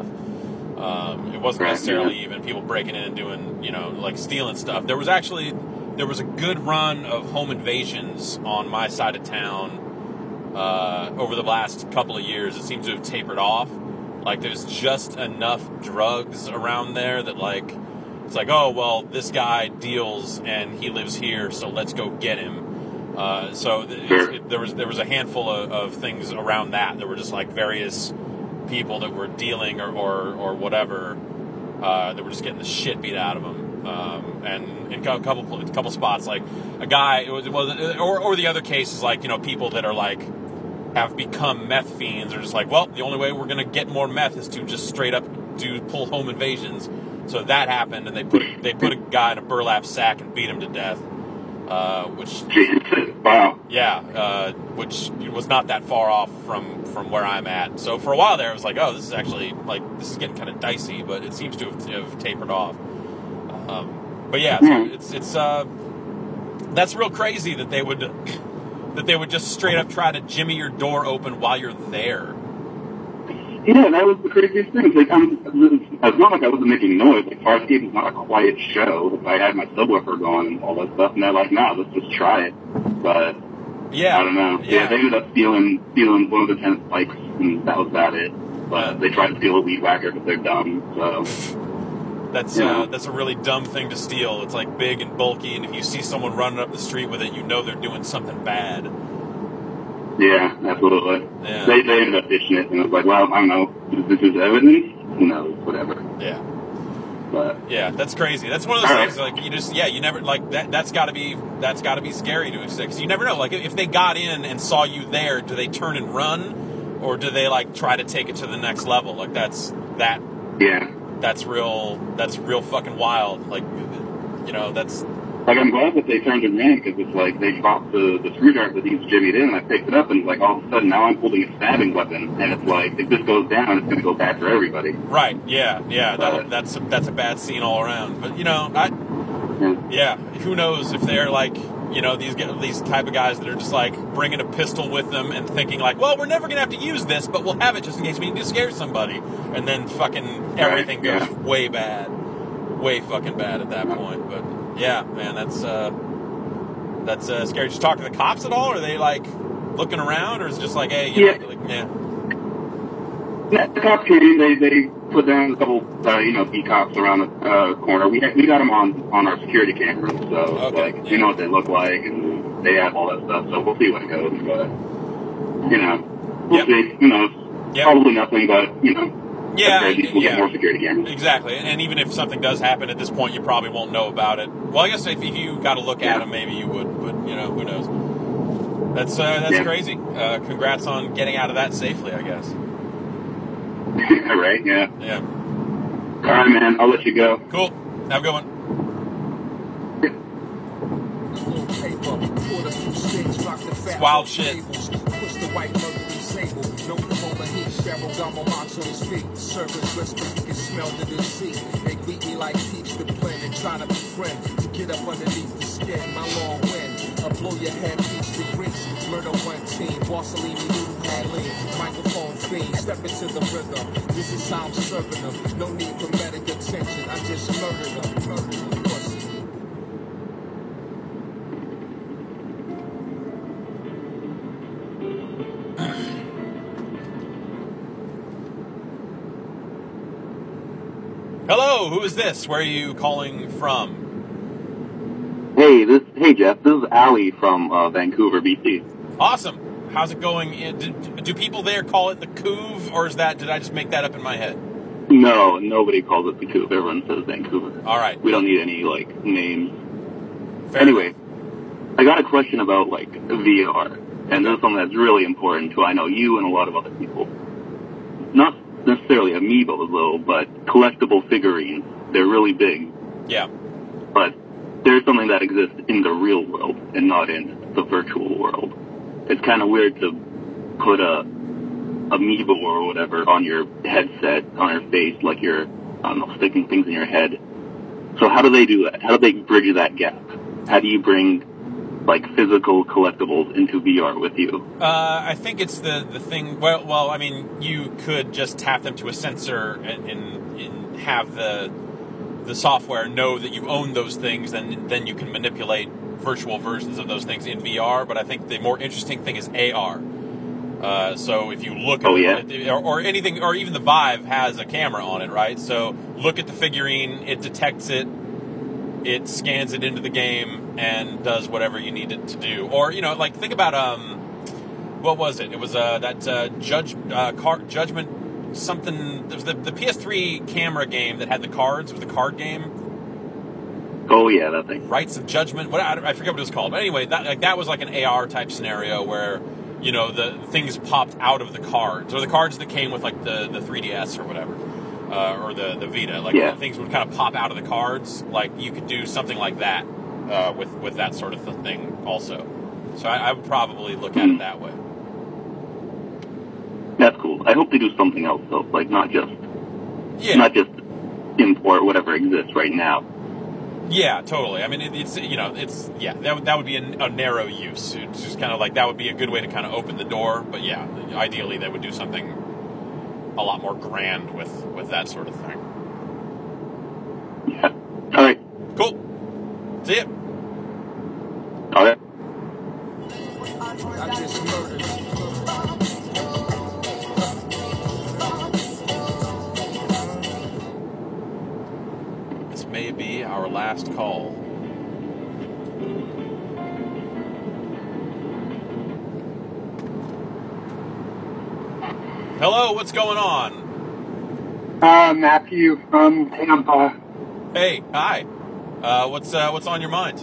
[SPEAKER 1] Um, it wasn't necessarily even people breaking in and doing, you know, like stealing stuff. There was actually there was a good run of home invasions on my side of town uh, over the last couple of years. It seems to have tapered off. Like there's just enough drugs around there that like. It's like, oh, well, this guy deals and he lives here, so let's go get him. Uh, so it, it, there was there was a handful of, of things around that. There were just like various people that were dealing or or, or whatever uh, that were just getting the shit beat out of them. Um, and in a couple a couple spots, like a guy, it was, it was or or the other case is like, you know, people that are like have become meth fiends are just like, well, the only way we're gonna get more meth is to just straight up do pull home invasions. So that happened, and they put they put a guy in a burlap sack and beat him to death, uh, which
[SPEAKER 13] wow,
[SPEAKER 1] yeah, uh, which was not that far off from, from where I'm at. So for a while there, I was like, oh, this is actually like this is getting kind of dicey, but it seems to have, to have tapered off. Um, but yeah, it's it's, it's uh, that's real crazy that they would that they would just straight up try to jimmy your door open while you're there.
[SPEAKER 13] Yeah, that was the craziest thing. It's like, I'm, it's not like I wasn't making noise. Like, Farscape is not a quiet show. I had my subwoofer going and all that stuff, and they're like, no, let's just try it. But,
[SPEAKER 1] yeah,
[SPEAKER 13] I don't know. Yeah, yeah they ended up stealing, stealing one of the tennis spikes, and that was about it. But they tried to steal a weed whacker because they're dumb, so.
[SPEAKER 1] That's,
[SPEAKER 13] yeah.
[SPEAKER 1] uh, that's a really dumb thing to steal. It's, like, big and bulky, and if you see someone running up the street with it, you know they're doing something bad.
[SPEAKER 13] Yeah, absolutely.
[SPEAKER 1] Yeah.
[SPEAKER 13] They they ended up ditching it, and I was like, well, I don't know, this is evidence? Who knows, whatever.
[SPEAKER 1] Yeah.
[SPEAKER 13] But
[SPEAKER 1] yeah, that's crazy. That's one of those
[SPEAKER 13] all
[SPEAKER 1] things,
[SPEAKER 13] right.
[SPEAKER 1] like, you just, yeah, you never, like, that, that's gotta be, that's gotta be scary to exist. Because you never know, like, if they got in and saw you there, do they turn and run? Or do they, like, try to take it to the next level? Like, that's, that,
[SPEAKER 13] yeah.
[SPEAKER 1] That's real, that's real fucking wild. Like, you know, that's,
[SPEAKER 13] like, I'm glad that they turned and ran, because it's like, they dropped the, the screwdriver that he was jimmied in, and I picked it up, and like, all of a sudden, now I'm holding a stabbing weapon, and it's like, if this goes down, it's gonna go bad for everybody.
[SPEAKER 1] Right, yeah, yeah, that, that's, a, that's a bad scene all around. But, you know, I, yeah, who knows if they're like, you know, these these type of guys that are just like, bringing a pistol with them and thinking like, well, we're never gonna have to use this, but we'll have it just in case we need to scare somebody. And then fucking everything
[SPEAKER 13] right,
[SPEAKER 1] goes
[SPEAKER 13] yeah.
[SPEAKER 1] way bad. Way fucking bad at that point, but... Yeah, man, that's uh, that's uh, scary. Did you talk to the cops at all? Or are they like looking around, or is it just like, hey, you
[SPEAKER 13] yeah.
[SPEAKER 1] know, like, yeah?
[SPEAKER 13] Yeah, the cops came. They they put down a couple, uh, you know, B cops around the uh, corner. We we got them on, on our security cameras, so
[SPEAKER 1] okay,
[SPEAKER 13] like
[SPEAKER 1] yeah.
[SPEAKER 13] we know what they look like, and they have all that stuff. So we'll see what it goes. But you know, we'll
[SPEAKER 1] yep.
[SPEAKER 13] see. Who knows?
[SPEAKER 1] Yep.
[SPEAKER 13] Probably nothing, but you know.
[SPEAKER 1] Yeah,
[SPEAKER 13] we'll
[SPEAKER 1] yeah.
[SPEAKER 13] get more security cameras.
[SPEAKER 1] Exactly, and even if something does happen at this point, you probably won't know about it. Well, I guess if you got to look
[SPEAKER 13] yeah.
[SPEAKER 1] at them, maybe you would, but you know, who knows? That's uh, that's
[SPEAKER 13] yeah.
[SPEAKER 1] crazy. Uh, congrats on getting out of that safely, I guess.
[SPEAKER 13] Right? Yeah.
[SPEAKER 1] Yeah.
[SPEAKER 13] All right, man. I'll let you go.
[SPEAKER 1] Cool. Have a good one. It's wild shit.
[SPEAKER 4] No polar heat, Cheryl got my marks on his feet. Service list, but you can smell the deceit. They greet me like peeps to blend and try to befriend. To get up underneath the skin, my long wind. I blow your head, beats the grease. Murder one team, Barcelona, New Hadley. Microphone fiend, step into the rhythm. This is how I'm serving them. No need for medical attention, I just murder them. Murder them.
[SPEAKER 1] Hello, who is this? Where are you calling from?
[SPEAKER 13] Hey, this hey Jeff, this is Ali from uh, Vancouver, B C.
[SPEAKER 1] Awesome. How's it going? In, do, do people there call it the Couve, or is that, did I just make that up in my head?
[SPEAKER 13] No, nobody calls it the Couve. Everyone says Vancouver.
[SPEAKER 1] All right.
[SPEAKER 13] We don't need any, like, names.
[SPEAKER 1] Fair
[SPEAKER 13] anyway, I got a question about, like, V R. And this is something that's really important to, I know, you and a lot of other people. Not necessarily amiibos, though, but collectible figurines. They're really big.
[SPEAKER 1] Yeah.
[SPEAKER 13] But there's something that exists in the real world and not in the virtual world. It's kind of weird to put a amiibo or whatever on your headset, on your face, like you're, I don't know, sticking things in your head. So how do they do that? How do they bridge that gap? How do you bring, like, physical collectibles into V R with you?
[SPEAKER 1] Uh, I think it's the, the thing, well, well, I mean, you could just tap them to a sensor and, and, and have the the software know that you own those things, and then you can manipulate virtual versions of those things in V R, but I think the more interesting thing is A R. Uh, so if you look at
[SPEAKER 13] oh, yeah?
[SPEAKER 1] it, or, or anything, or even the Vive has a camera on it, right? So look at the figurine, it detects it, it scans it into the game, and does whatever you need it to do. Or, you know, like, think about, um, what was it? It was uh, that uh, judge uh, car, Judgment something, it was the, the P S three camera game that had the cards, it was the card game.
[SPEAKER 13] Oh, yeah, that thing.
[SPEAKER 1] Rights of Judgment, what, I, I forget what it was called. But anyway, that, like, that was like an A R type scenario where, you know, the things popped out of the cards, or the cards that came with, like, the, the three D S or whatever, uh, or the, the Vita. Like,
[SPEAKER 13] yeah.
[SPEAKER 1] things would kind of pop out of the cards. Like, you could do something like that uh, with, with that sort of thing also. So I, I would probably look at it that way.
[SPEAKER 13] That's cool. I hope they do something else, though. Like, not just,
[SPEAKER 1] yeah.
[SPEAKER 13] not just import whatever exists right now.
[SPEAKER 1] Yeah, totally. I mean, it, it's, you know, it's, yeah, that would, that would be a, a narrow use. It's just kind of like, that would be a good way to kind of open the door. But yeah, ideally they would do something a lot more grand with, with that sort of thing.
[SPEAKER 13] Yeah. All right.
[SPEAKER 1] Cool. See ya.
[SPEAKER 13] All right.
[SPEAKER 8] I just murdered.
[SPEAKER 1] May be our last call. Hello, what's going on?
[SPEAKER 14] Uh, Matthew from Tampa.
[SPEAKER 1] Hey, hi. Uh, what's uh, what's on your mind?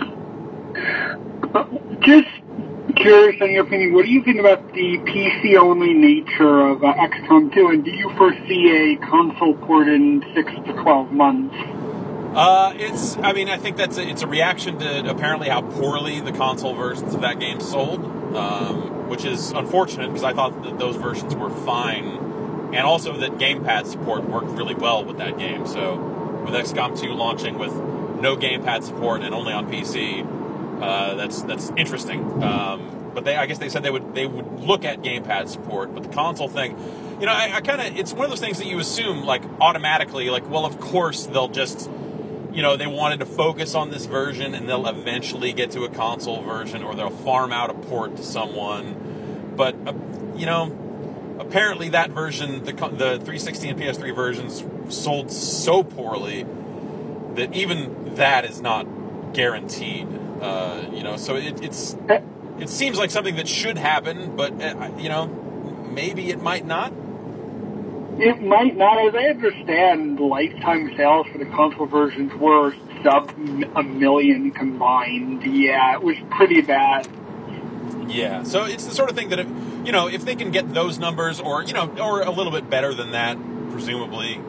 [SPEAKER 14] Just curious on your opinion, what do you think about the P C-only nature of uh, X COM two, and do you foresee a console port in six to twelve months?
[SPEAKER 1] Uh, it's, I mean, I think that's a, it's a reaction to apparently how poorly the console versions of that game sold, um, which is unfortunate because I thought that those versions were fine, and also that gamepad support worked really well with that game. So with X COM two launching with no gamepad support and only on P C, uh, that's that's interesting. Um, but they, I guess they said they would they would look at gamepad support, but the console thing, you know, I, I kind of, it's one of those things that you assume like automatically, like, well, of course they'll just. You know, they wanted to focus on this version and they'll eventually get to a console version, or they'll farm out a port to someone. But, uh, you know, apparently that version, the the three sixty and P S three versions sold so poorly that even that is not guaranteed. Uh, you know, so it, it's it seems like something that should happen, but, uh, you know, maybe it might not.
[SPEAKER 14] It might not. As I understand, lifetime sales for the console versions were sub a million combined. Yeah, it was pretty bad.
[SPEAKER 1] Yeah, so it's the sort of thing that, if, you know, if they can get those numbers, or, you know, or a little bit better than that, presumably,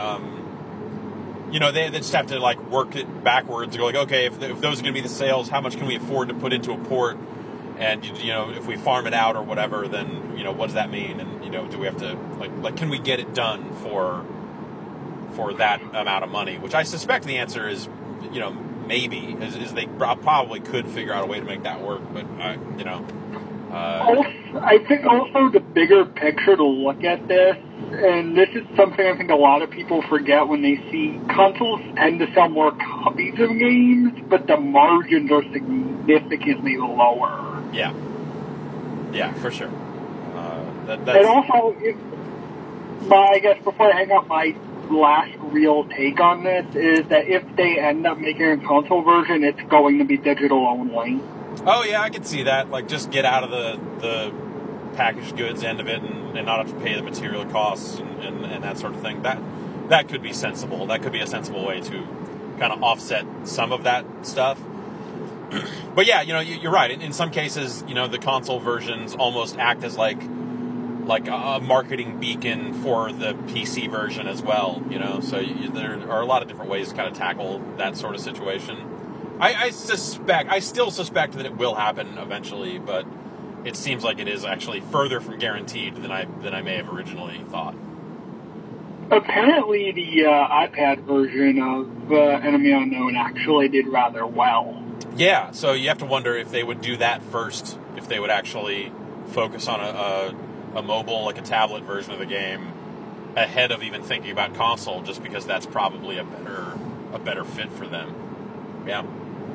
[SPEAKER 1] um, you know, they, they just have to, like, work it backwards and go, like, okay, if, if those are going to be the sales, how much can we afford to put into a port? And, you know, if we farm it out or whatever, then, you know, what does that mean? And, you know, do we have to, like, like can we get it done for for that amount of money? Which I suspect the answer is, you know, maybe, is, is they probably could figure out a way to make that work. But, uh, you know. Uh,
[SPEAKER 14] also, I think also the bigger picture to look at this, and this is something I think a lot of people forget when they see consoles tend to sell more copies of games, but the margins are significantly lower.
[SPEAKER 1] Yeah. Yeah, for sure. Uh, that, that's...
[SPEAKER 14] And also, if, my, I guess before I hang up, my last real take on this is that if they end up making a console version, it's going to be digital only.
[SPEAKER 1] Oh yeah, I can see that. Like, just get out of the the packaged goods end of it and, and not have to pay the material costs and, and, and that sort of thing. That that could be sensible. That could be a sensible way to kind of offset some of that stuff. But yeah, you know, you're right. In, in some cases, you know, the console versions almost act as like like a marketing beacon for the P C version as well. You know, so you, there are a lot of different ways to kind of tackle that sort of situation. I, I suspect, I still suspect that it will happen eventually, but it seems like it is actually further from guaranteed than I than I may have originally thought.
[SPEAKER 14] Apparently, the uh, iPad version of uh, Enemy Unknown actually did rather well.
[SPEAKER 1] Yeah, so you have to wonder if they would do that first, if they would actually focus on a, a, a mobile, like a tablet version of the game, ahead of even thinking about console, just because that's probably a better a better fit for them. Yeah.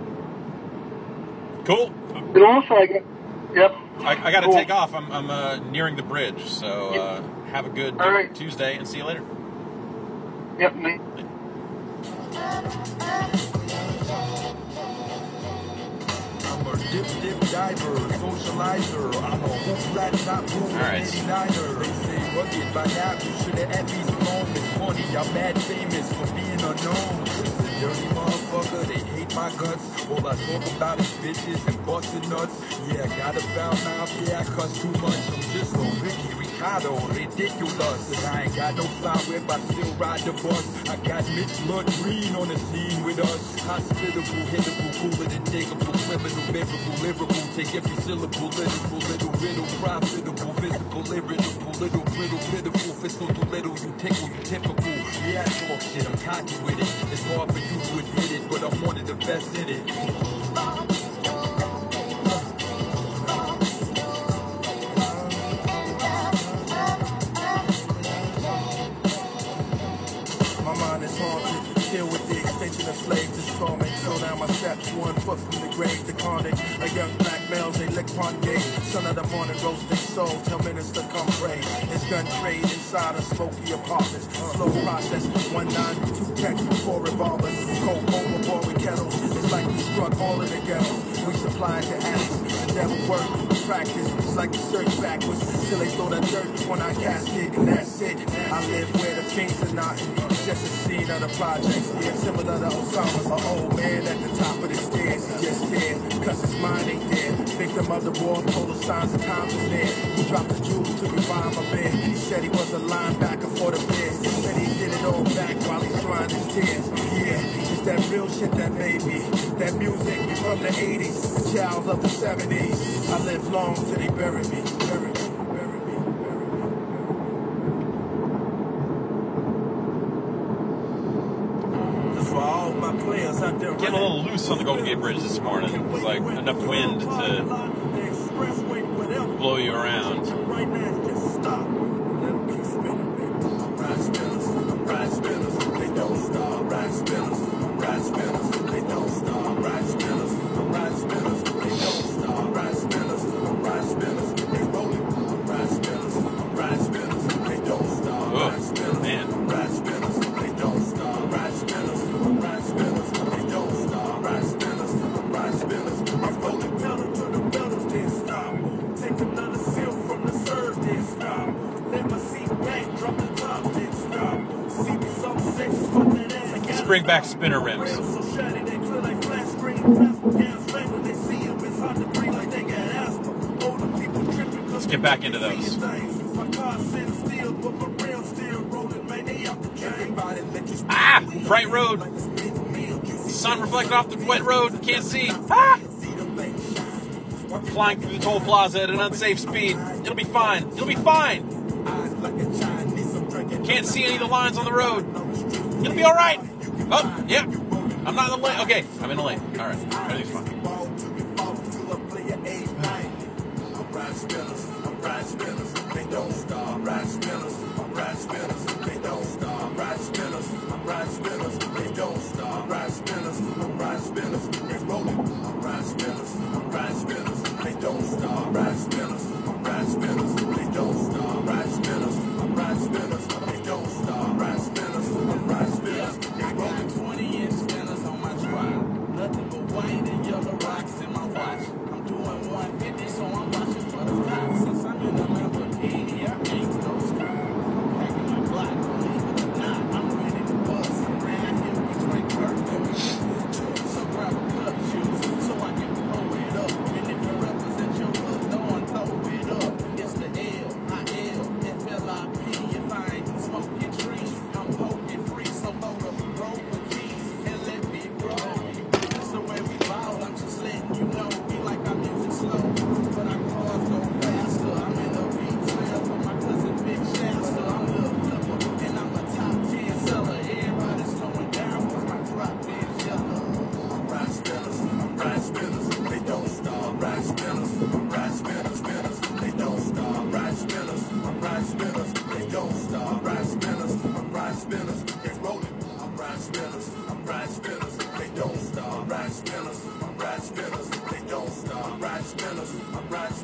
[SPEAKER 1] Cool.
[SPEAKER 14] And also, I get, yep.
[SPEAKER 1] I, I got to
[SPEAKER 14] cool.
[SPEAKER 1] take off. I'm, I'm uh, nearing the bridge, so uh, have a good
[SPEAKER 14] All right.
[SPEAKER 1] Tuesday, and see you later.
[SPEAKER 14] Yep, mate.
[SPEAKER 10] I'm a dip dip diver, socializer. I'm a hoop rat top boom eighty-niner. They say rugged by now, you should have at least known. It's funny, I'm mad famous for being unknown. It's a dirty motherfucker, they hate my guts. All I talk about is bitches and busted nuts. Yeah, I got a foul mouth, yeah, I cuss too much. I'm just so Ricky Ricardo, ridiculous. And I ain't got no fly whip, I still ride the bus. I got Mitch Blood Green on the scene with us. Hospitable, hittable, cooler than diggable, criminal, biblical, lyrical. Take every syllable, lyrical, little riddle, profitable, physical, irritable, little brittle, pitiful, fiscal, too little, you tickle, you typical. Yeah, I talk shit, I'm cocky with it. It's hard for you to admit it, but I'm one of the best in it. My mind is haunted, still with the extension of slaves to torment. Slow down my steps, one foot from the grave, the carnage. A young black male, they lick on gate. Son of the morning, roasting soul, tell minister come pray. It's gun trade inside of smoky apartments. Slow process, one nine, two text, four revolvers. Cold overboard with kettles, it's like we struck all in the ghettos. We supply to addicts, the devil work, practice. It's like we search backwards, till they throw that dirt on our casket, and that's it. I live where the fiends are not. It's just a scene of the projects, yeah, similar to Osama's. An old man at the top of the stairs, he just scared, cause his mind ain't there. Victim of the war, total signs of times was there. He dropped the jewel to revive my bed. He said he was a linebacker for the Bears. He said he did it all back while he's drying his tears. Yeah, it's that real shit that made me. That music from the eighties, the child of the seventies. I live long till they bury me, bury me.
[SPEAKER 1] Getting a little loose on the Golden Gate Bridge this morning. It was like enough wind to blow you around. Oh, man. Let's bring back spinner rims. Let's get back into those. Ah! Bright road. Sun reflecting off the wet road. Can't see. Ah! Flying through the toll plaza at an unsafe speed. It'll be fine. It'll be fine. Can't see any of the lines on the road. It'll be all right. Oh, yeah. I'm not in the lane. Okay, I'm in the lane. All right. Everything's fine.
[SPEAKER 10] Spinners,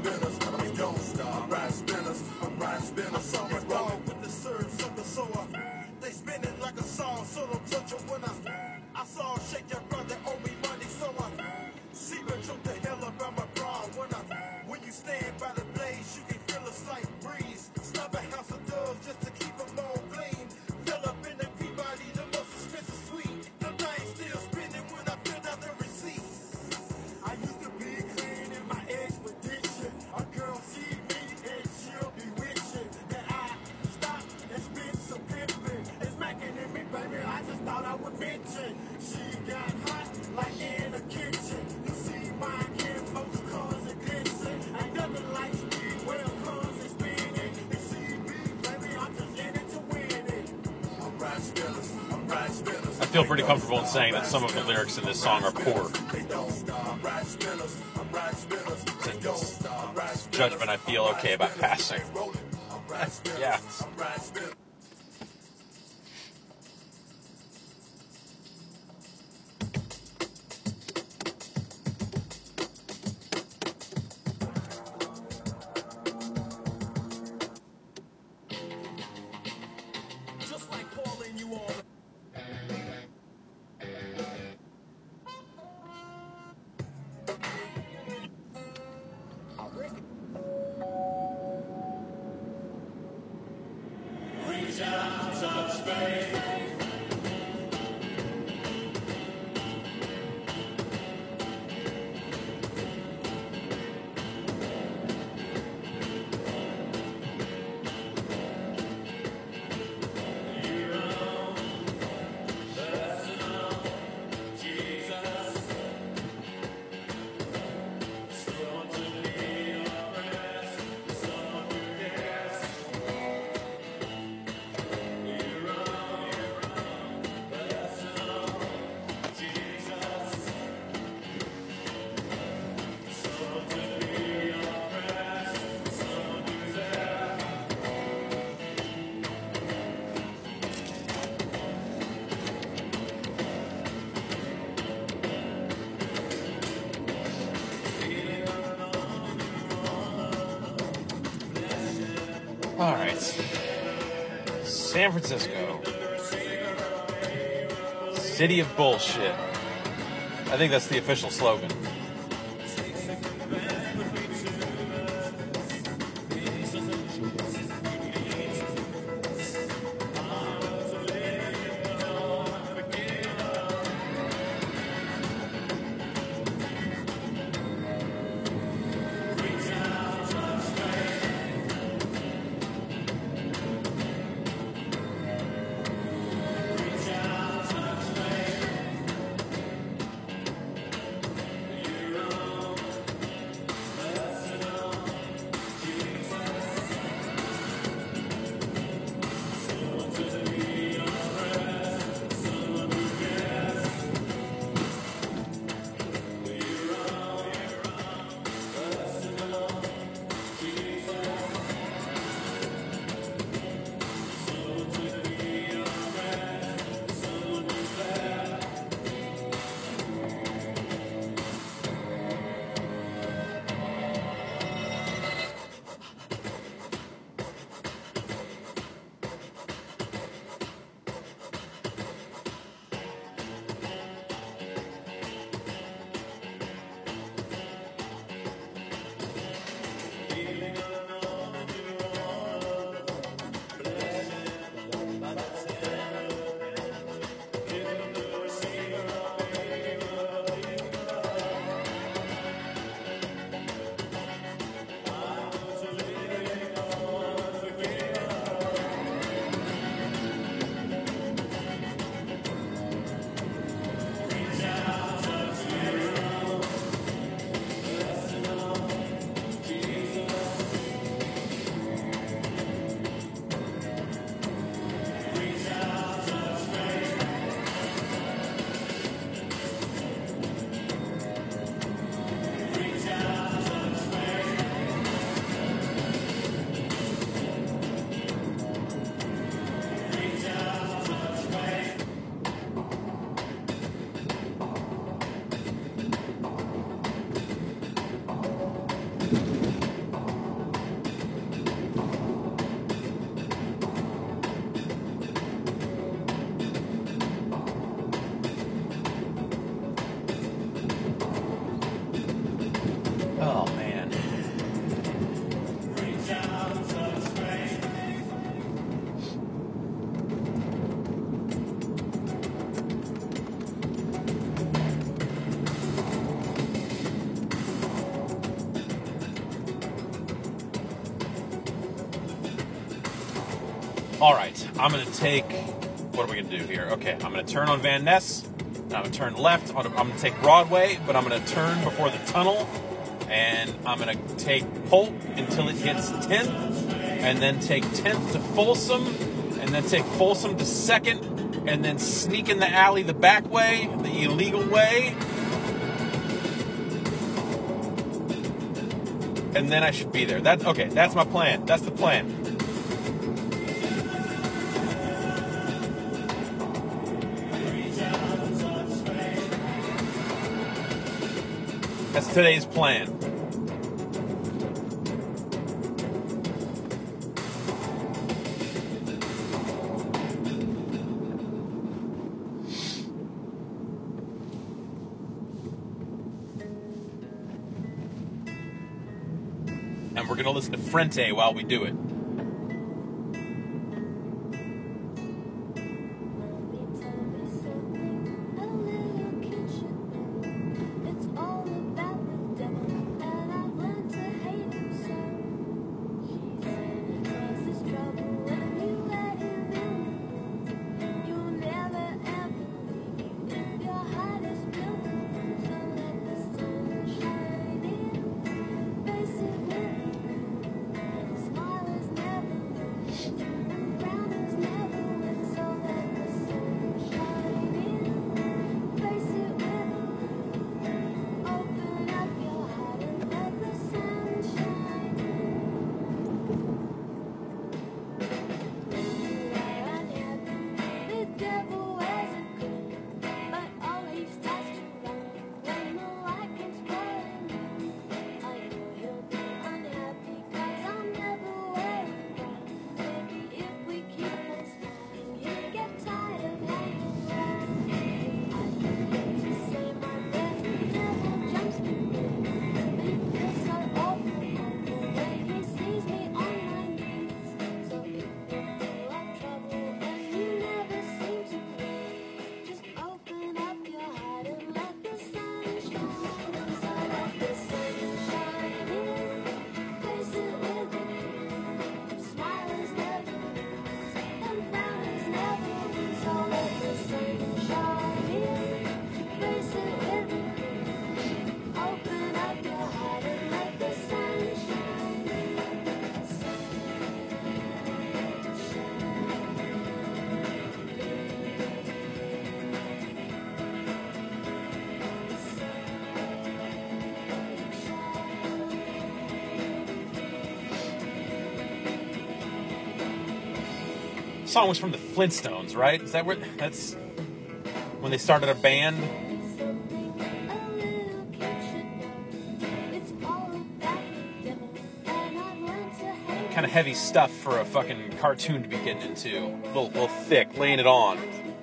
[SPEAKER 10] spinners. We don't stop. I'm riding spinners. I'm riding spinners. I saw my dog with the serve sucker, so I, they spin it like a song, so don't touch it when I, I saw her shake your brother, owe me money, so I, see her choke the hell up on my bra. When I, when you stand by the blaze, you can feel a slight breeze. Stop a house of doves just to keep them all clean. Fill up in the Peabody, the most expensive suite. The thing still spinning when I filled out the receipt. I used to be clean in my expedition. A girl see me and she'll be wishing that I stop and spit some pimpin'. It's macking in me, baby. I just thought I would mention. She got hot like in the kitchen. You see my kid, folks, cars and glisten. Ain't nothing like speed, well, cars and spinning. You see me, baby, I'm just in it to win it. I'm riding spinners, I'm riding spinners.
[SPEAKER 1] I feel pretty comfortable in saying that some of the lyrics in this song are poor. Judgment I feel okay about passing. Yeah.
[SPEAKER 10] Just like calling you all. Reach out, touch faith.
[SPEAKER 1] All right. San Francisco. City of Bullshit. I think that's the official slogan. All right, I'm going to take, what are we going to do here? Okay, I'm going to turn on Van Ness. I'm going to turn left. I'm going to take Broadway, but I'm going to turn before the tunnel. And I'm going to take Polk until it hits tenth. And then take tenth to Folsom. And then take Folsom to second. And then sneak in the alley the back way, the illegal way. And then I should be there. That's okay, that's my plan. That's the plan. That's today's plan. And we're going to listen to Frente while we do it. Song was from the Flintstones, right? Is that where that's when they started a band? Kind of heavy stuff for a fucking cartoon to be getting into. A little, little thick, laying it on.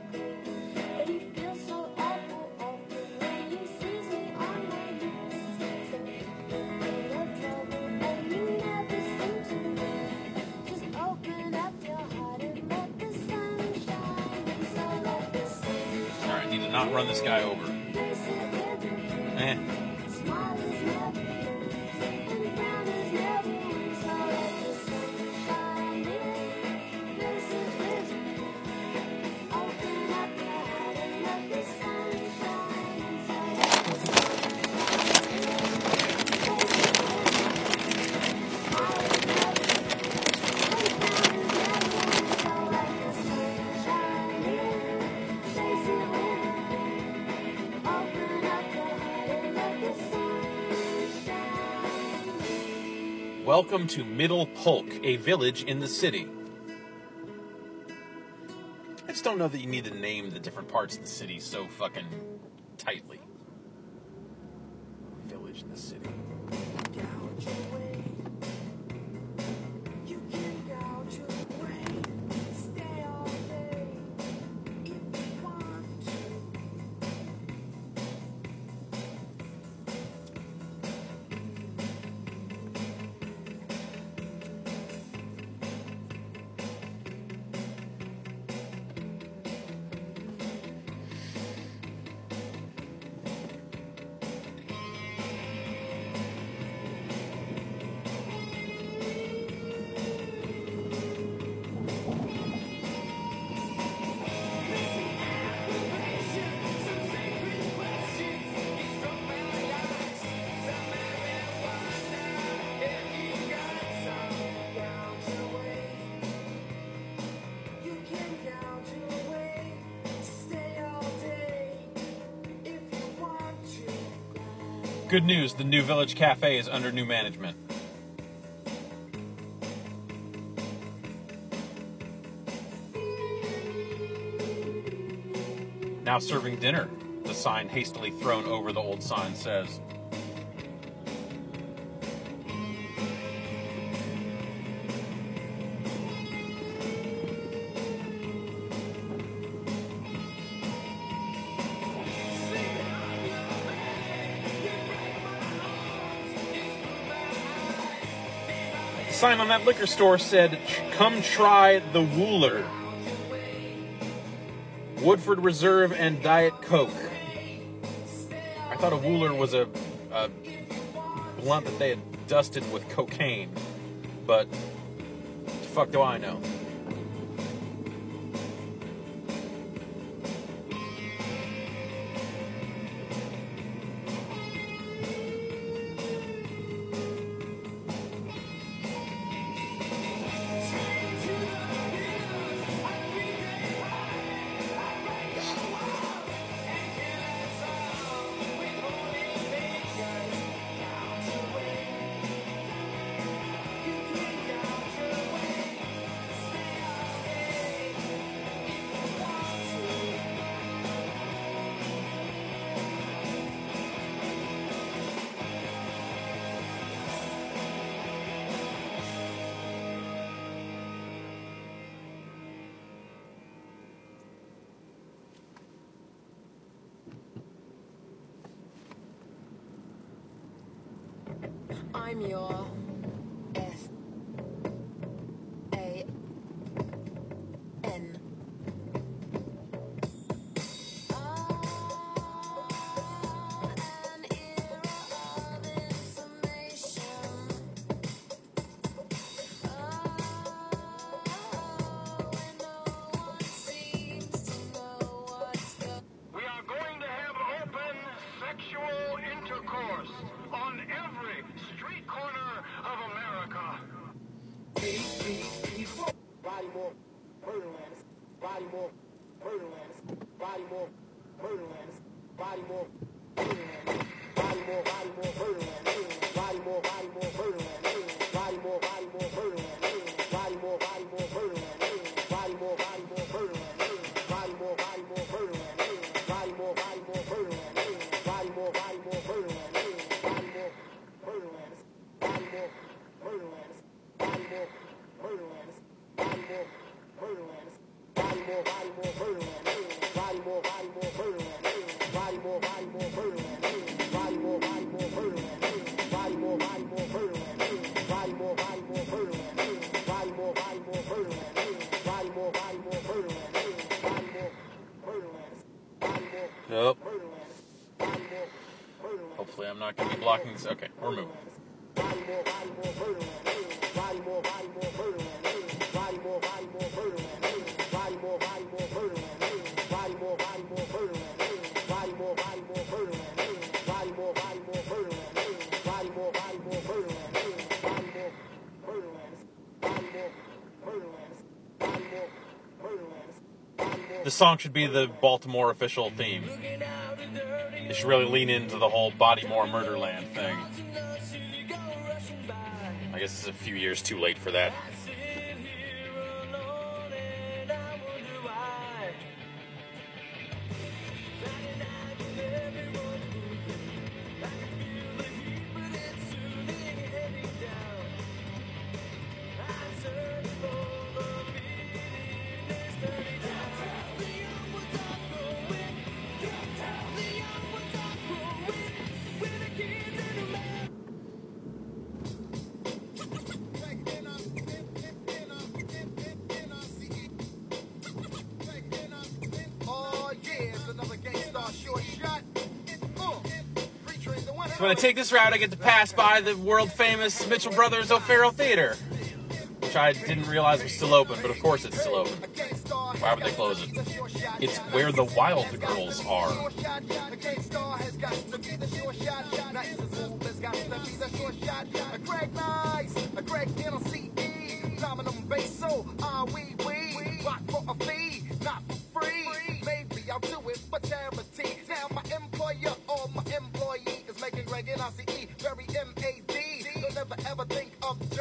[SPEAKER 1] Not run this guy over. Eh. Welcome to Middle Polk, a village in the city. I just don't know that you need to name the different parts of the city so fucking tightly. Village in the city. Good news, the New Village Cafe is under new management. Now serving dinner, the sign hastily thrown over the old sign says. The sign on that liquor store said, "Come try the Wooler. Woodford Reserve and Diet Coke." I thought a Wooler was a, a blunt that they had dusted with cocaine, but the fuck do I know?
[SPEAKER 15] I'm your F A N.
[SPEAKER 16] We are going to have open sexual intercourse on every street corner of America.
[SPEAKER 4] Body more murderlands. Body more murderlands. Body more murderlands. Body more murderlands. Body more, body more murderlands. Body more, body more murderlands. Body more, body more murderlands. Body more, body more murderlands. Body more, body more murderlands. Body more, body more murderlands. Body more, body more murderlands. Body more, body more murderlands. Body more murderlands. Body more murderlands. Body more murderlands. Body more murderlands. Body more, body more murderlands. Body more, body more murderlands. Body more, body more murderlands. Body more, body more murderlands. Body more, body more murderlands. Body more, body more murderlands. Body more, body more murderlands. Body more, body more murderlands. Body more murderlands. Body more
[SPEAKER 1] Nope.
[SPEAKER 4] murderlands. Body more murderlands.
[SPEAKER 1] Hopefully I'm not going to be blocking this. Okay, we're moving.
[SPEAKER 4] Body more, body more murderlands. Body more, body more murderlands. Body more, body more murderlands. Body more, body more murderlands. Body more, body more murderlands. Body more, body more murderlands. Body more, body more murderlands. Body more, body more murderlands. Body more murderlands. Body more murderlands. Body more murderlands. Body more.
[SPEAKER 1] This song should be the Baltimore official theme. They should really lean into the whole Bodymore Murderland thing. I guess it's a few years too late for that. When I take this route, I get to pass by the world-famous Mitchell Brothers O'Farrell Theater, which I didn't realize was still open, but of course it's still open. Why would they close it? It's where the Wild Girls are.
[SPEAKER 7] Maybe I'll do it for charity. Now my employer or my employee is making Greg and I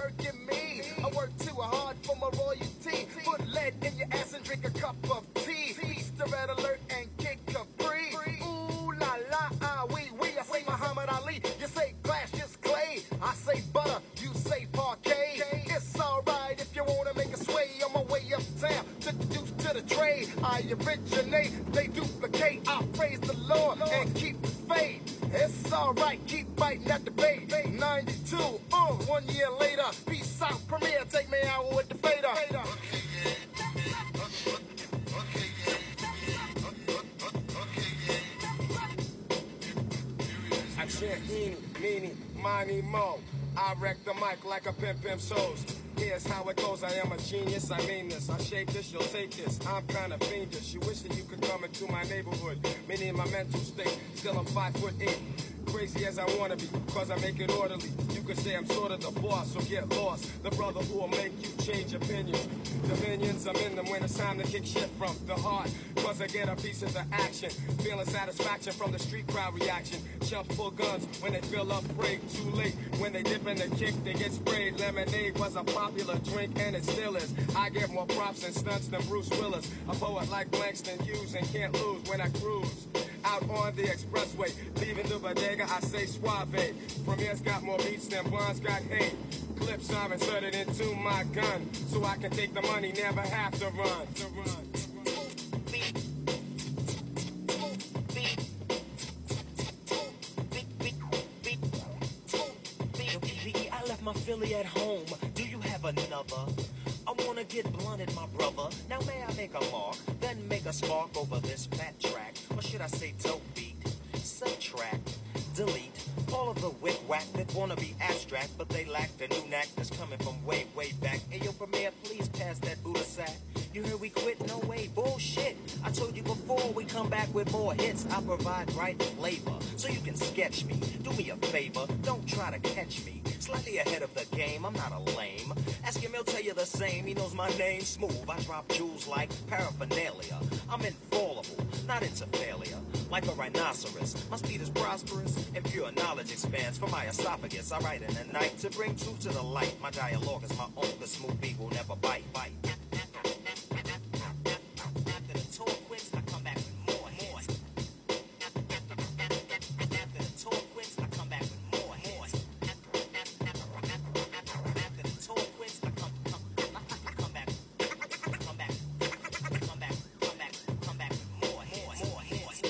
[SPEAKER 17] jerking me. I work too hard for my royalty. Put lead in your ass and drink a cup of tea. Easter red alert and kick Capri. Ooh la la, ah wee wee. I say Muhammad Ali, you say glass, just clay. I say butter, you say parquet. It's alright if you wanna make a sway on my way uptown. Took the deuce to the trade. I originate, they duplicate. I praise the Lord and keep the faith. It's alright, keep biting at the bait. ninety-two, uh, one year later. Peace out, premiere, take me out with the fader. I chant eeny, meeny, miny, mo. I wreck the mic like a pimp pimp shows. Here's how it goes, I am a genius, I mean this. I shape this, you'll take this. I'm kinda fiendish. You wish that you could come into my neighborhood. Many in my mental state, still I'm five foot eight. Crazy as I wanna be, cause I make it orderly. You could say I'm sort of the boss, so get lost. The brother who will make you change opinions. Dominions, I'm in them when it's time to kick shit from the heart. Cause I get a piece of the action. Feeling satisfaction from the street crowd reaction. Chumps pull guns when they feel afraid. Too late, when they dip in the kick, they get sprayed. Lemonade was a popular drink and it still is. I get more props and stunts than Bruce Willis. A poet like Langston Hughes and can't lose when I cruise. Out on the expressway, leaving the bodega, I say suave. Premier's got more beats than Bonds got hate. Clips I've inserted into my gun, so I can take the money, never have to run. To run.
[SPEAKER 18] I left my Philly at home. Do you have another? I wanna get blunted, my brother. Now may I make a mark, then make a spark over this fat track? Or should I say dope beat? Subtract, delete all of the wick-wack that wanna be abstract, but they lack the new knack that's coming from way, way back. Hey, yo, Premier, please pass that Buddha sack. You heard we quit? No way, bullshit. I told you before, we come back with more hits. I provide right flavor, so you can sketch me. Do me a favor, don't try to catch me. Slightly ahead of the game, I'm not a lame. Ask him, he'll tell you the same. He knows my name, smooth. I drop jewels like paraphernalia. I'm infallible, not into failure. Like a rhinoceros, my speed is prosperous, and pure knowledge expands from my esophagus. I write in the night to bring truth to the light. My dialogue is my own, cause smooth beat will never bite, bite. After the tour quits, I come back with more hits. After the tour quits, I come back with more hits. After the tour quits, I come, come, I come back, come back, come back, come back, come back with more hits, more hits.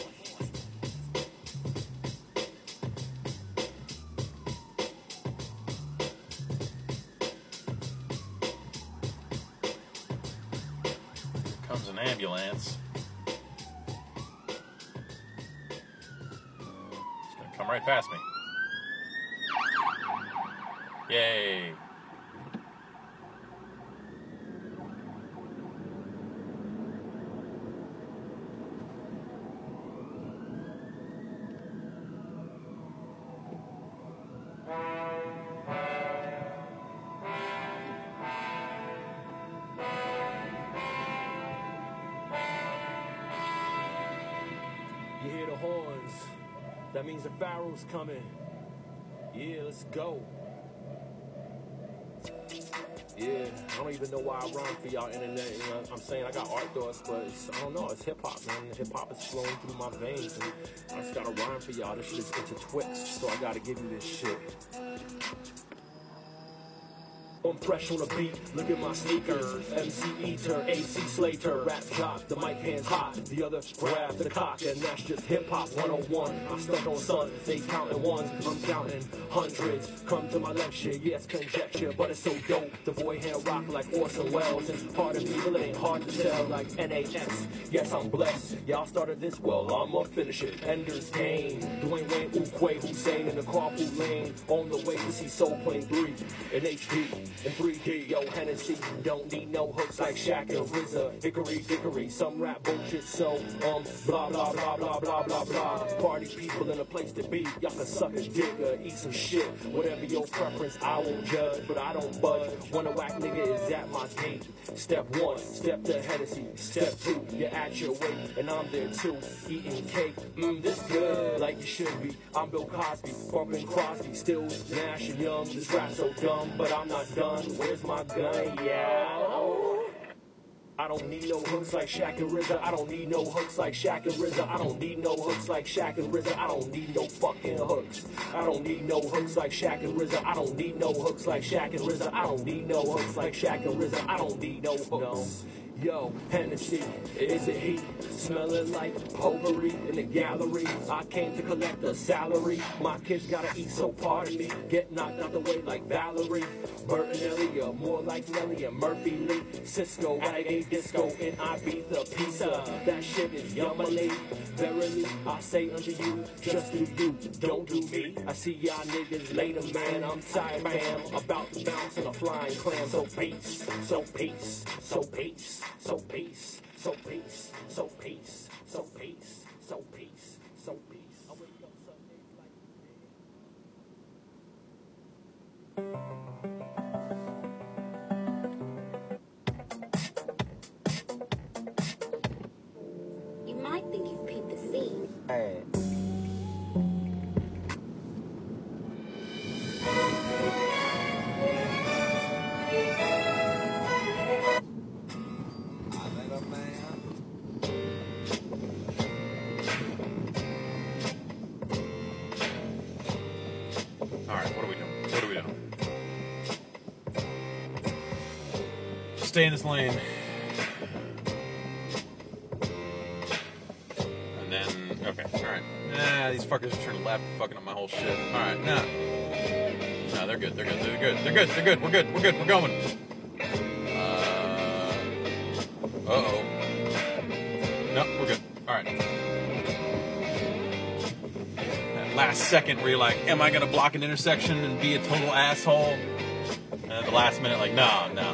[SPEAKER 1] Comes an ambulance. It's gonna come right past me. Yay.
[SPEAKER 19] You hear the horns. That means the Pharaoh's coming. Yeah, let's go. Yeah, I don't even know why I rhyme for y'all internet. You know, I'm saying I got art thoughts, but it's, I don't know. It's hip hop, man. Hip hop is flowing through my veins, and I just gotta rhyme for y'all. This shit is intertwixed, so I gotta give you this shit. I'm fresh on the beat, look at my sneakers. M C Eater, A C Slater, rap jock, the mic hands hot, the other grab the cock, and that's just hip hop one oh one. I stuck on sons, they counting ones, I'm counting hundreds. Come to my lecture, yes, conjecture, but it's so dope. The boy hand rock like Orson Welles, and part of people it ain't hard to tell, like N H S. Yes, I'm blessed. Y'all started this, well, I'ma finish it. Ender's Game, Dwayne Wayne, Ukwe, Hussein in the carpool lane, on the way to see Soul Plane three in H D. In three D, yo, Hennessy, don't need no hooks like Shaq and R Z A. Hickory dickory, some rap bullshit, so, um, blah, blah, blah, blah, blah, blah, blah. Party people in a place to be, y'all can suck a dick or eat some shit. Whatever your preference, I won't judge, but I don't budge. When a whack nigga is at my gate. Step one, step to Hennessy. Step two, you're at your weight, and I'm there too. Eating cake, mmm, this good, like you should be. I'm Bill Cosby, bumping Crosby, still Nash and Young. This rap so dumb, but I'm not dumb. done. Where's my gun? Yeah. I don't need no hooks like Shaq and R Z A. I don't need no hooks like Shaq and R Z A. I don't need no hooks like Shaq and R Z A. I don't need no fucking hooks. I don't need no hooks like Shaq and R Z A. I don't need no hooks like Shaq and R Z A. I don't need no hooks like Shaq and R Z A. I don't need no hooks. Yo, Hennessy, is it heat? Smelling like potpourri in the gallery. I came to collect a salary. My kids gotta eat, so pardon me. Get knocked out the way like Valerie. Bertinelli, or more like Nelly and Murphy Lee. Cisco at a disco and I beat the pizza. That shit is yummily. Verily, I say unto you, just do you, don't do me. I see y'all niggas later, man. I'm tired, fam. About to bounce in a flying clam. So peace, so peace, so peace. So peace, so peace, so peace, so peace, so peace, so peace. I wake up Sundays like
[SPEAKER 15] You might think you've peeped the scene.
[SPEAKER 7] Hey.
[SPEAKER 1] Stay in this lane. And then, okay, alright. Nah, these fuckers are turning left, fucking up my whole shit. Alright, nah. No, they're good, they're good, they're good, they're good, they're good, we're good, we're good, we're going. Uh, uh-oh. No, we're good. Alright. That last second where you're like, am I gonna block an intersection and be a total asshole? And at the last minute, like, no, no.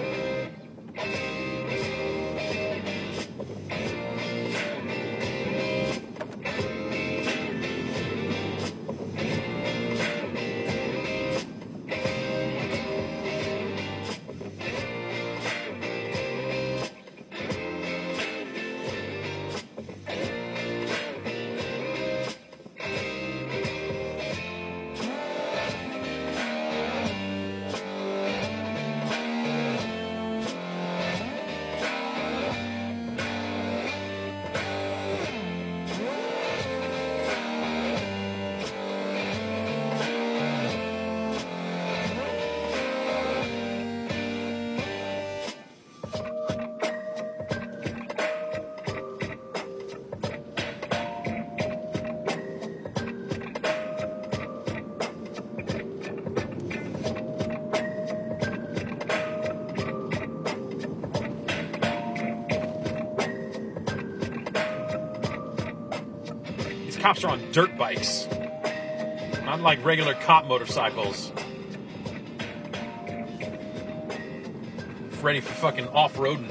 [SPEAKER 1] Cops are on dirt bikes, not like regular cop motorcycles. Ready for fucking off-roading.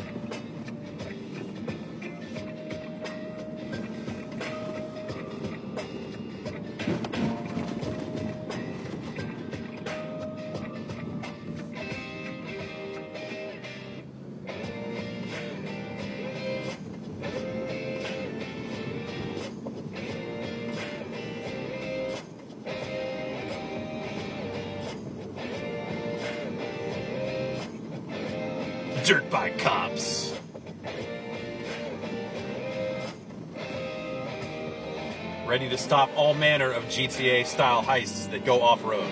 [SPEAKER 1] Dirt bike cops. Ready to stop all manner of G T A style heists that go off-road.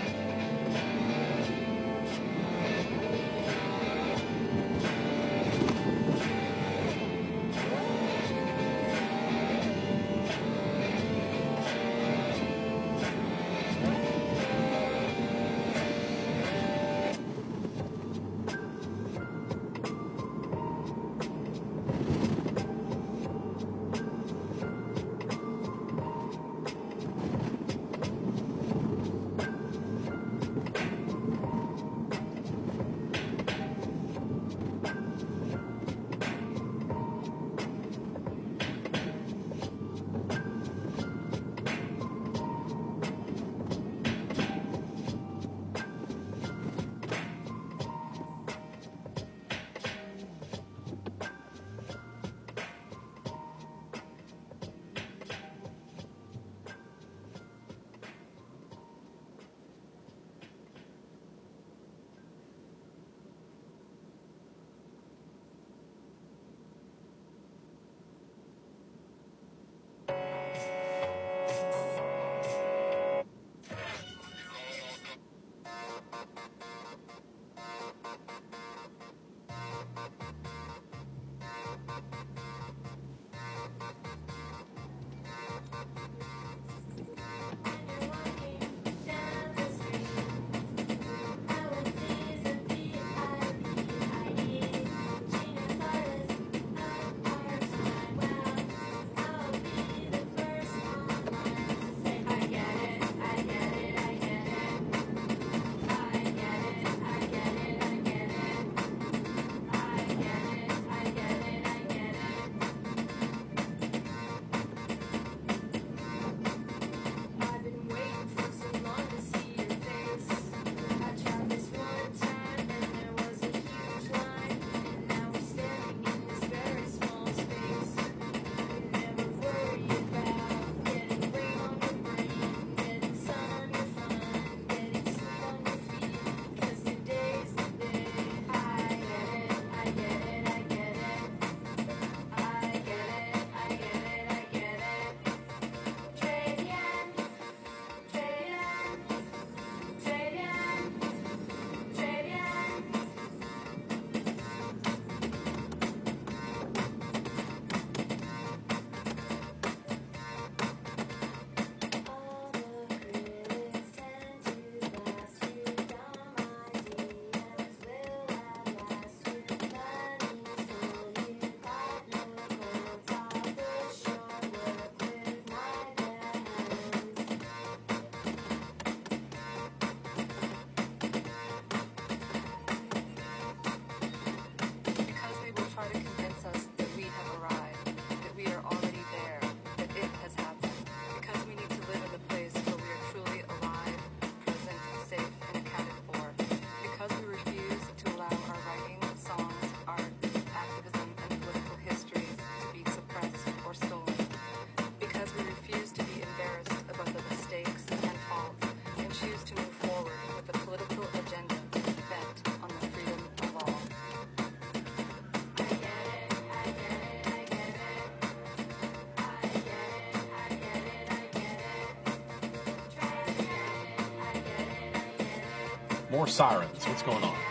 [SPEAKER 1] More sirens. What's going on?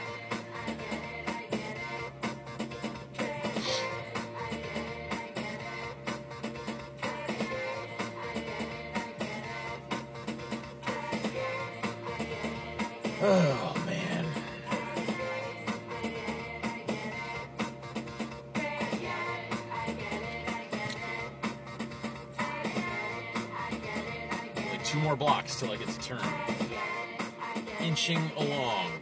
[SPEAKER 1] Oh, man. Only two more blocks till I get to turn. Inching along.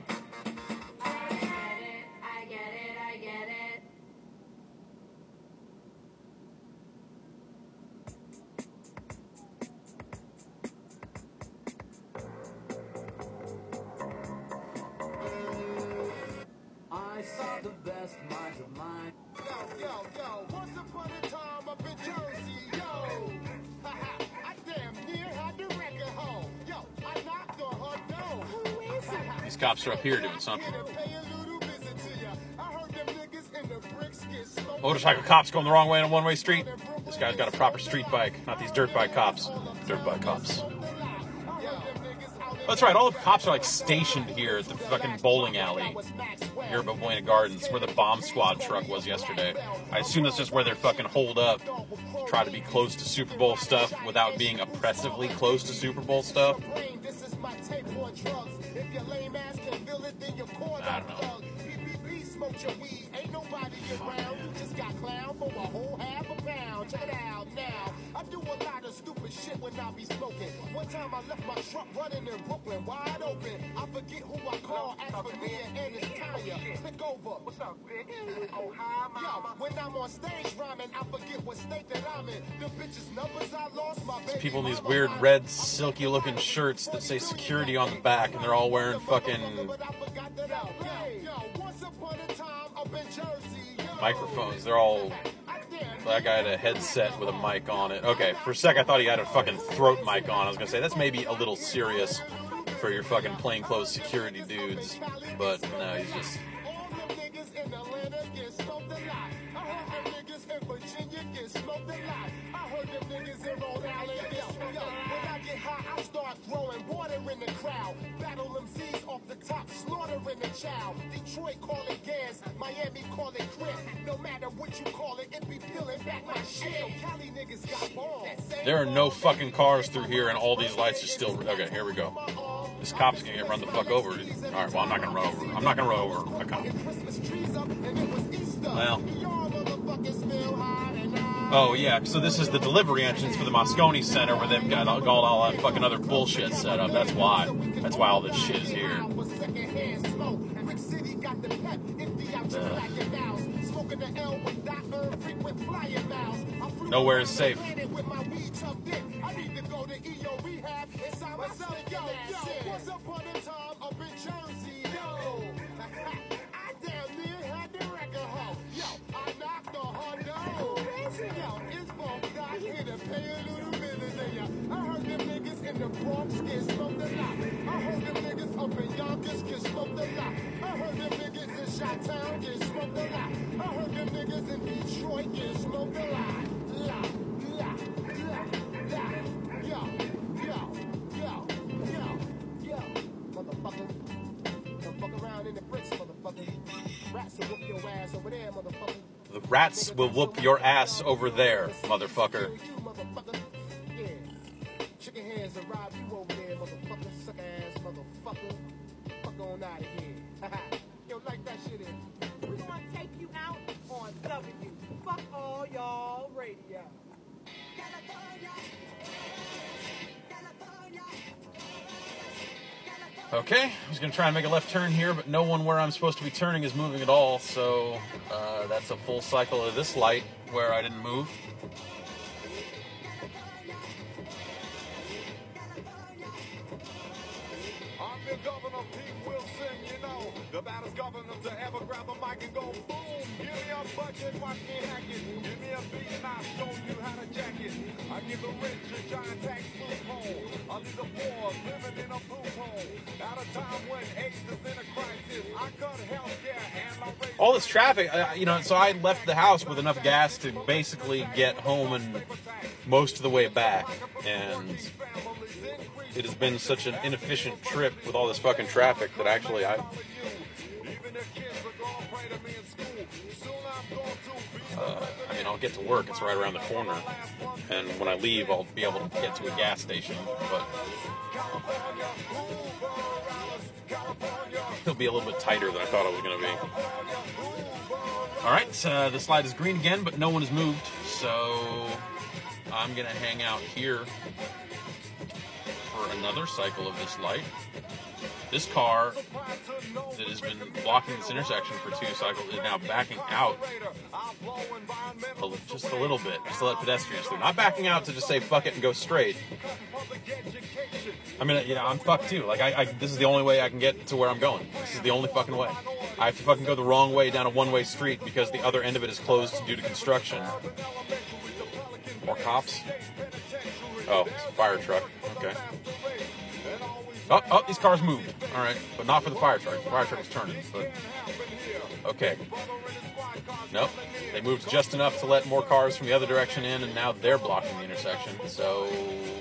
[SPEAKER 10] I saw the best minds of mine.
[SPEAKER 16] Yo, yo, yo, once upon a time up in Jersey, yo. Haha, I damn near had the record home. Yo, I knocked on her door. Who is it?
[SPEAKER 1] These cops are up here doing something. Motorcycle cops going the wrong way on a one-way street. This guy's got a proper street bike, not these dirt bike cops. Dirt bike cops. That's right, all the cops are like stationed here at the fucking bowling alley here at Buena Gardens, where the bomb squad truck was yesterday. I assume that's just where they're fucking holed up, try to be close to Super Bowl stuff without being oppressively close to Super Bowl stuff. I don't know.
[SPEAKER 16] Smoke your weed, ain't nobody around. You just got clown for a whole half a pound. Check it out now. I do a lot of stupid shit when I be smoking. One time I left my truck running in Brooklyn, wide open. I forget who I call, ask for me and it's Tanya. Click over. What's up, bitch? Oh, hi, mama. Yo, when I'm on stage rhyming, I forget what state that I'm in. The bitches' numbers I lost, my baby.
[SPEAKER 1] People in these weird red, silky looking shirts that say security on the back, and they're all wearing fucking microphones. They're all. That guy had a headset with a mic on it. Okay, for a sec I thought he had a fucking throat mic on. I was gonna say that's maybe a little serious for your fucking plainclothes security dudes, but no, he's just.
[SPEAKER 16] I start throwing water in the crowd. Battle M Cs off the top, slaughtering the child. Detroit call it gas, Miami call it crib. No matter what you call it, it be peeling back my shit. Cali niggas got bombs.
[SPEAKER 1] There are no fucking cars through here, and all these lights are still. Okay, here we go. This cop's gonna get run the fuck over. All right, well I'm not gonna run over. I'm not gonna run over a cop. Well. Oh yeah, so this is the delivery entrance for the Moscone Center where they've got all, got all that fucking other bullshit set up. That's why. That's why all this shit is here. Uh. Nowhere is safe.
[SPEAKER 16] In the Bronx get smoked a lot. I heard them niggas up in Yonkers get smoked a lot. I heard them niggas in Chi-Town get smoked a lot. I heard them niggas in Detroit get smoked a lot. La, la, la, la. Yo, yo, yo, yo, yo. Motherfucker. Don't fuck around in the bricks, motherfucker. Rats will whoop your ass over there, motherfucker.
[SPEAKER 1] The rats will whoop your ass over there, motherfucker.
[SPEAKER 16] Chicken hands and rob you over there, motherfucker. Suck ass, motherfucker. Fuck on out of here. Yo, like that shit in.
[SPEAKER 20] We're gonna take you out on W. Fuck all y'all radio.
[SPEAKER 1] Okay, I was going to try and make a left turn here, but no one where I'm supposed to be turning is moving at all, so uh, that's a full cycle of this light where I didn't move.
[SPEAKER 16] I'm the governor, Pete Wilson, you know, the baddest governor to ever grab a mic and go boom. Give me a budget, watch me hack it. Give me a beat and I'll show you how to jack it. I give the rich a giant tax loophole. I leave the poor living in a blue hole. At a time when AIDS is in a crisis, I cut healthcare and I raise
[SPEAKER 1] all this traffic, uh, you know, so I left the house with enough gas to basically get home and most of the way back. And it has been such an inefficient trip with all this fucking traffic that actually I... Uh, I mean, I'll get to work. It's right around the corner. And when I leave, I'll be able to get to a gas station. But it'll be a little bit tighter than I thought it was going to be. All right, uh, the slide is green again, but no one has moved. So I'm going to hang out here for another cycle of this light. This car that has been blocking this intersection for two cycles is now backing out a, just a little bit, just to let pedestrians through. Not backing out to just say fuck it and go straight. I mean, you know, I'm fucked too. Like, I, I, this is the only way I can get to where I'm going. This is the only fucking way. I have to fucking go the wrong way down a one-way street because the other end of it is closed due to construction. More cops? Oh, it's a fire truck. Okay. Oh, oh, these cars moved. All right, but not for the fire truck. The fire truck is turning, but okay. Nope, they moved just enough to let more cars from the other direction in, and now they're blocking the intersection. So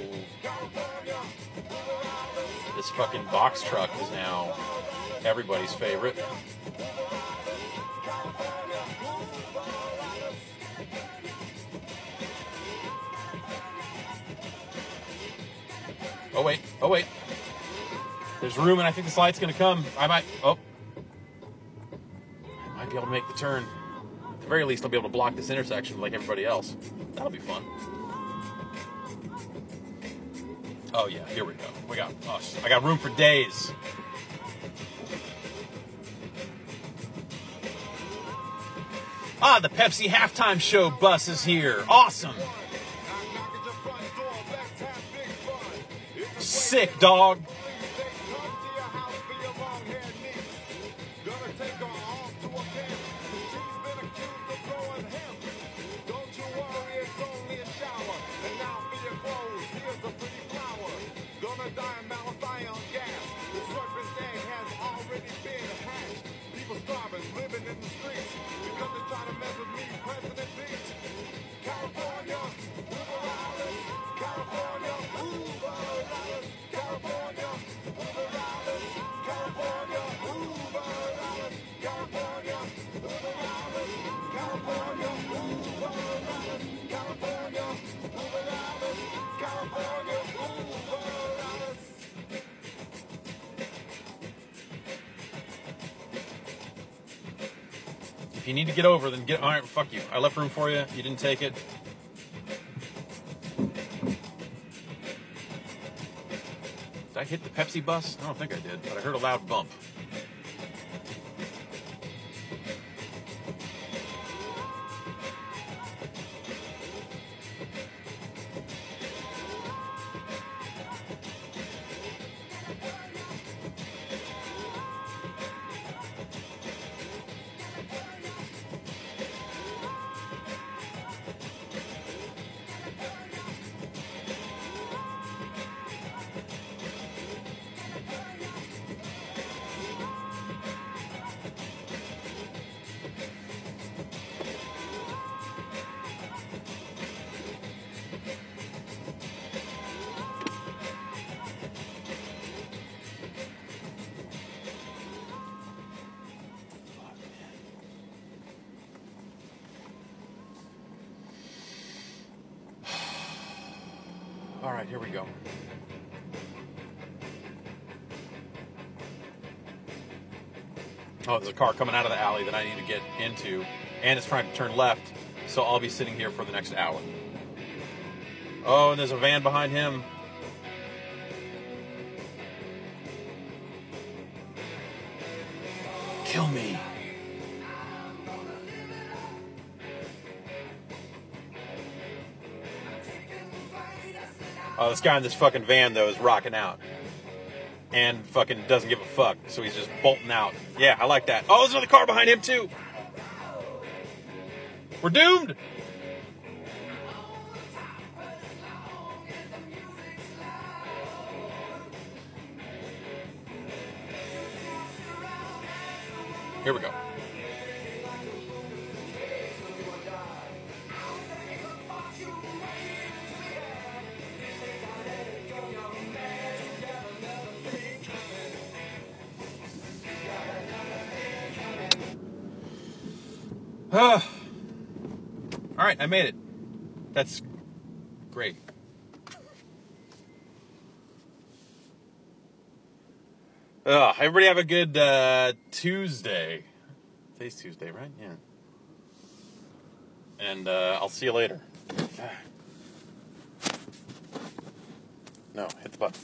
[SPEAKER 1] this fucking box truck is now everybody's favorite. Oh wait, oh wait. There's room, and I think this light's going to come. I might... Oh. I might be able to make the turn. At the very least, I'll be able to block this intersection like everybody else. That'll be fun. Oh, yeah. Here we go. We got... Oh, I got room for days. Ah, the Pepsi halftime show bus is here. Awesome. Sick, dog. If you need to get over, then get... All right, fuck you. I left room for you. You didn't take it. Did I hit the Pepsi bus? I don't think I did, but I heard a loud bump. All right, here we go. Oh, there's a car coming out of the alley that I need to get into, and it's trying to turn left, so I'll be sitting here for the next hour. Oh, and there's a van behind him. Kill me. Oh, this guy in this fucking van, though, is rocking out. And fucking doesn't give a fuck. So he's just bolting out. Yeah, I like that. Oh, there's another car behind him, too. We're doomed. Here we go. All right, I made it. That's great. Uh, everybody have a good uh, Tuesday. Today's Tuesday, right? Yeah. And uh, I'll see you later. No, hit the button.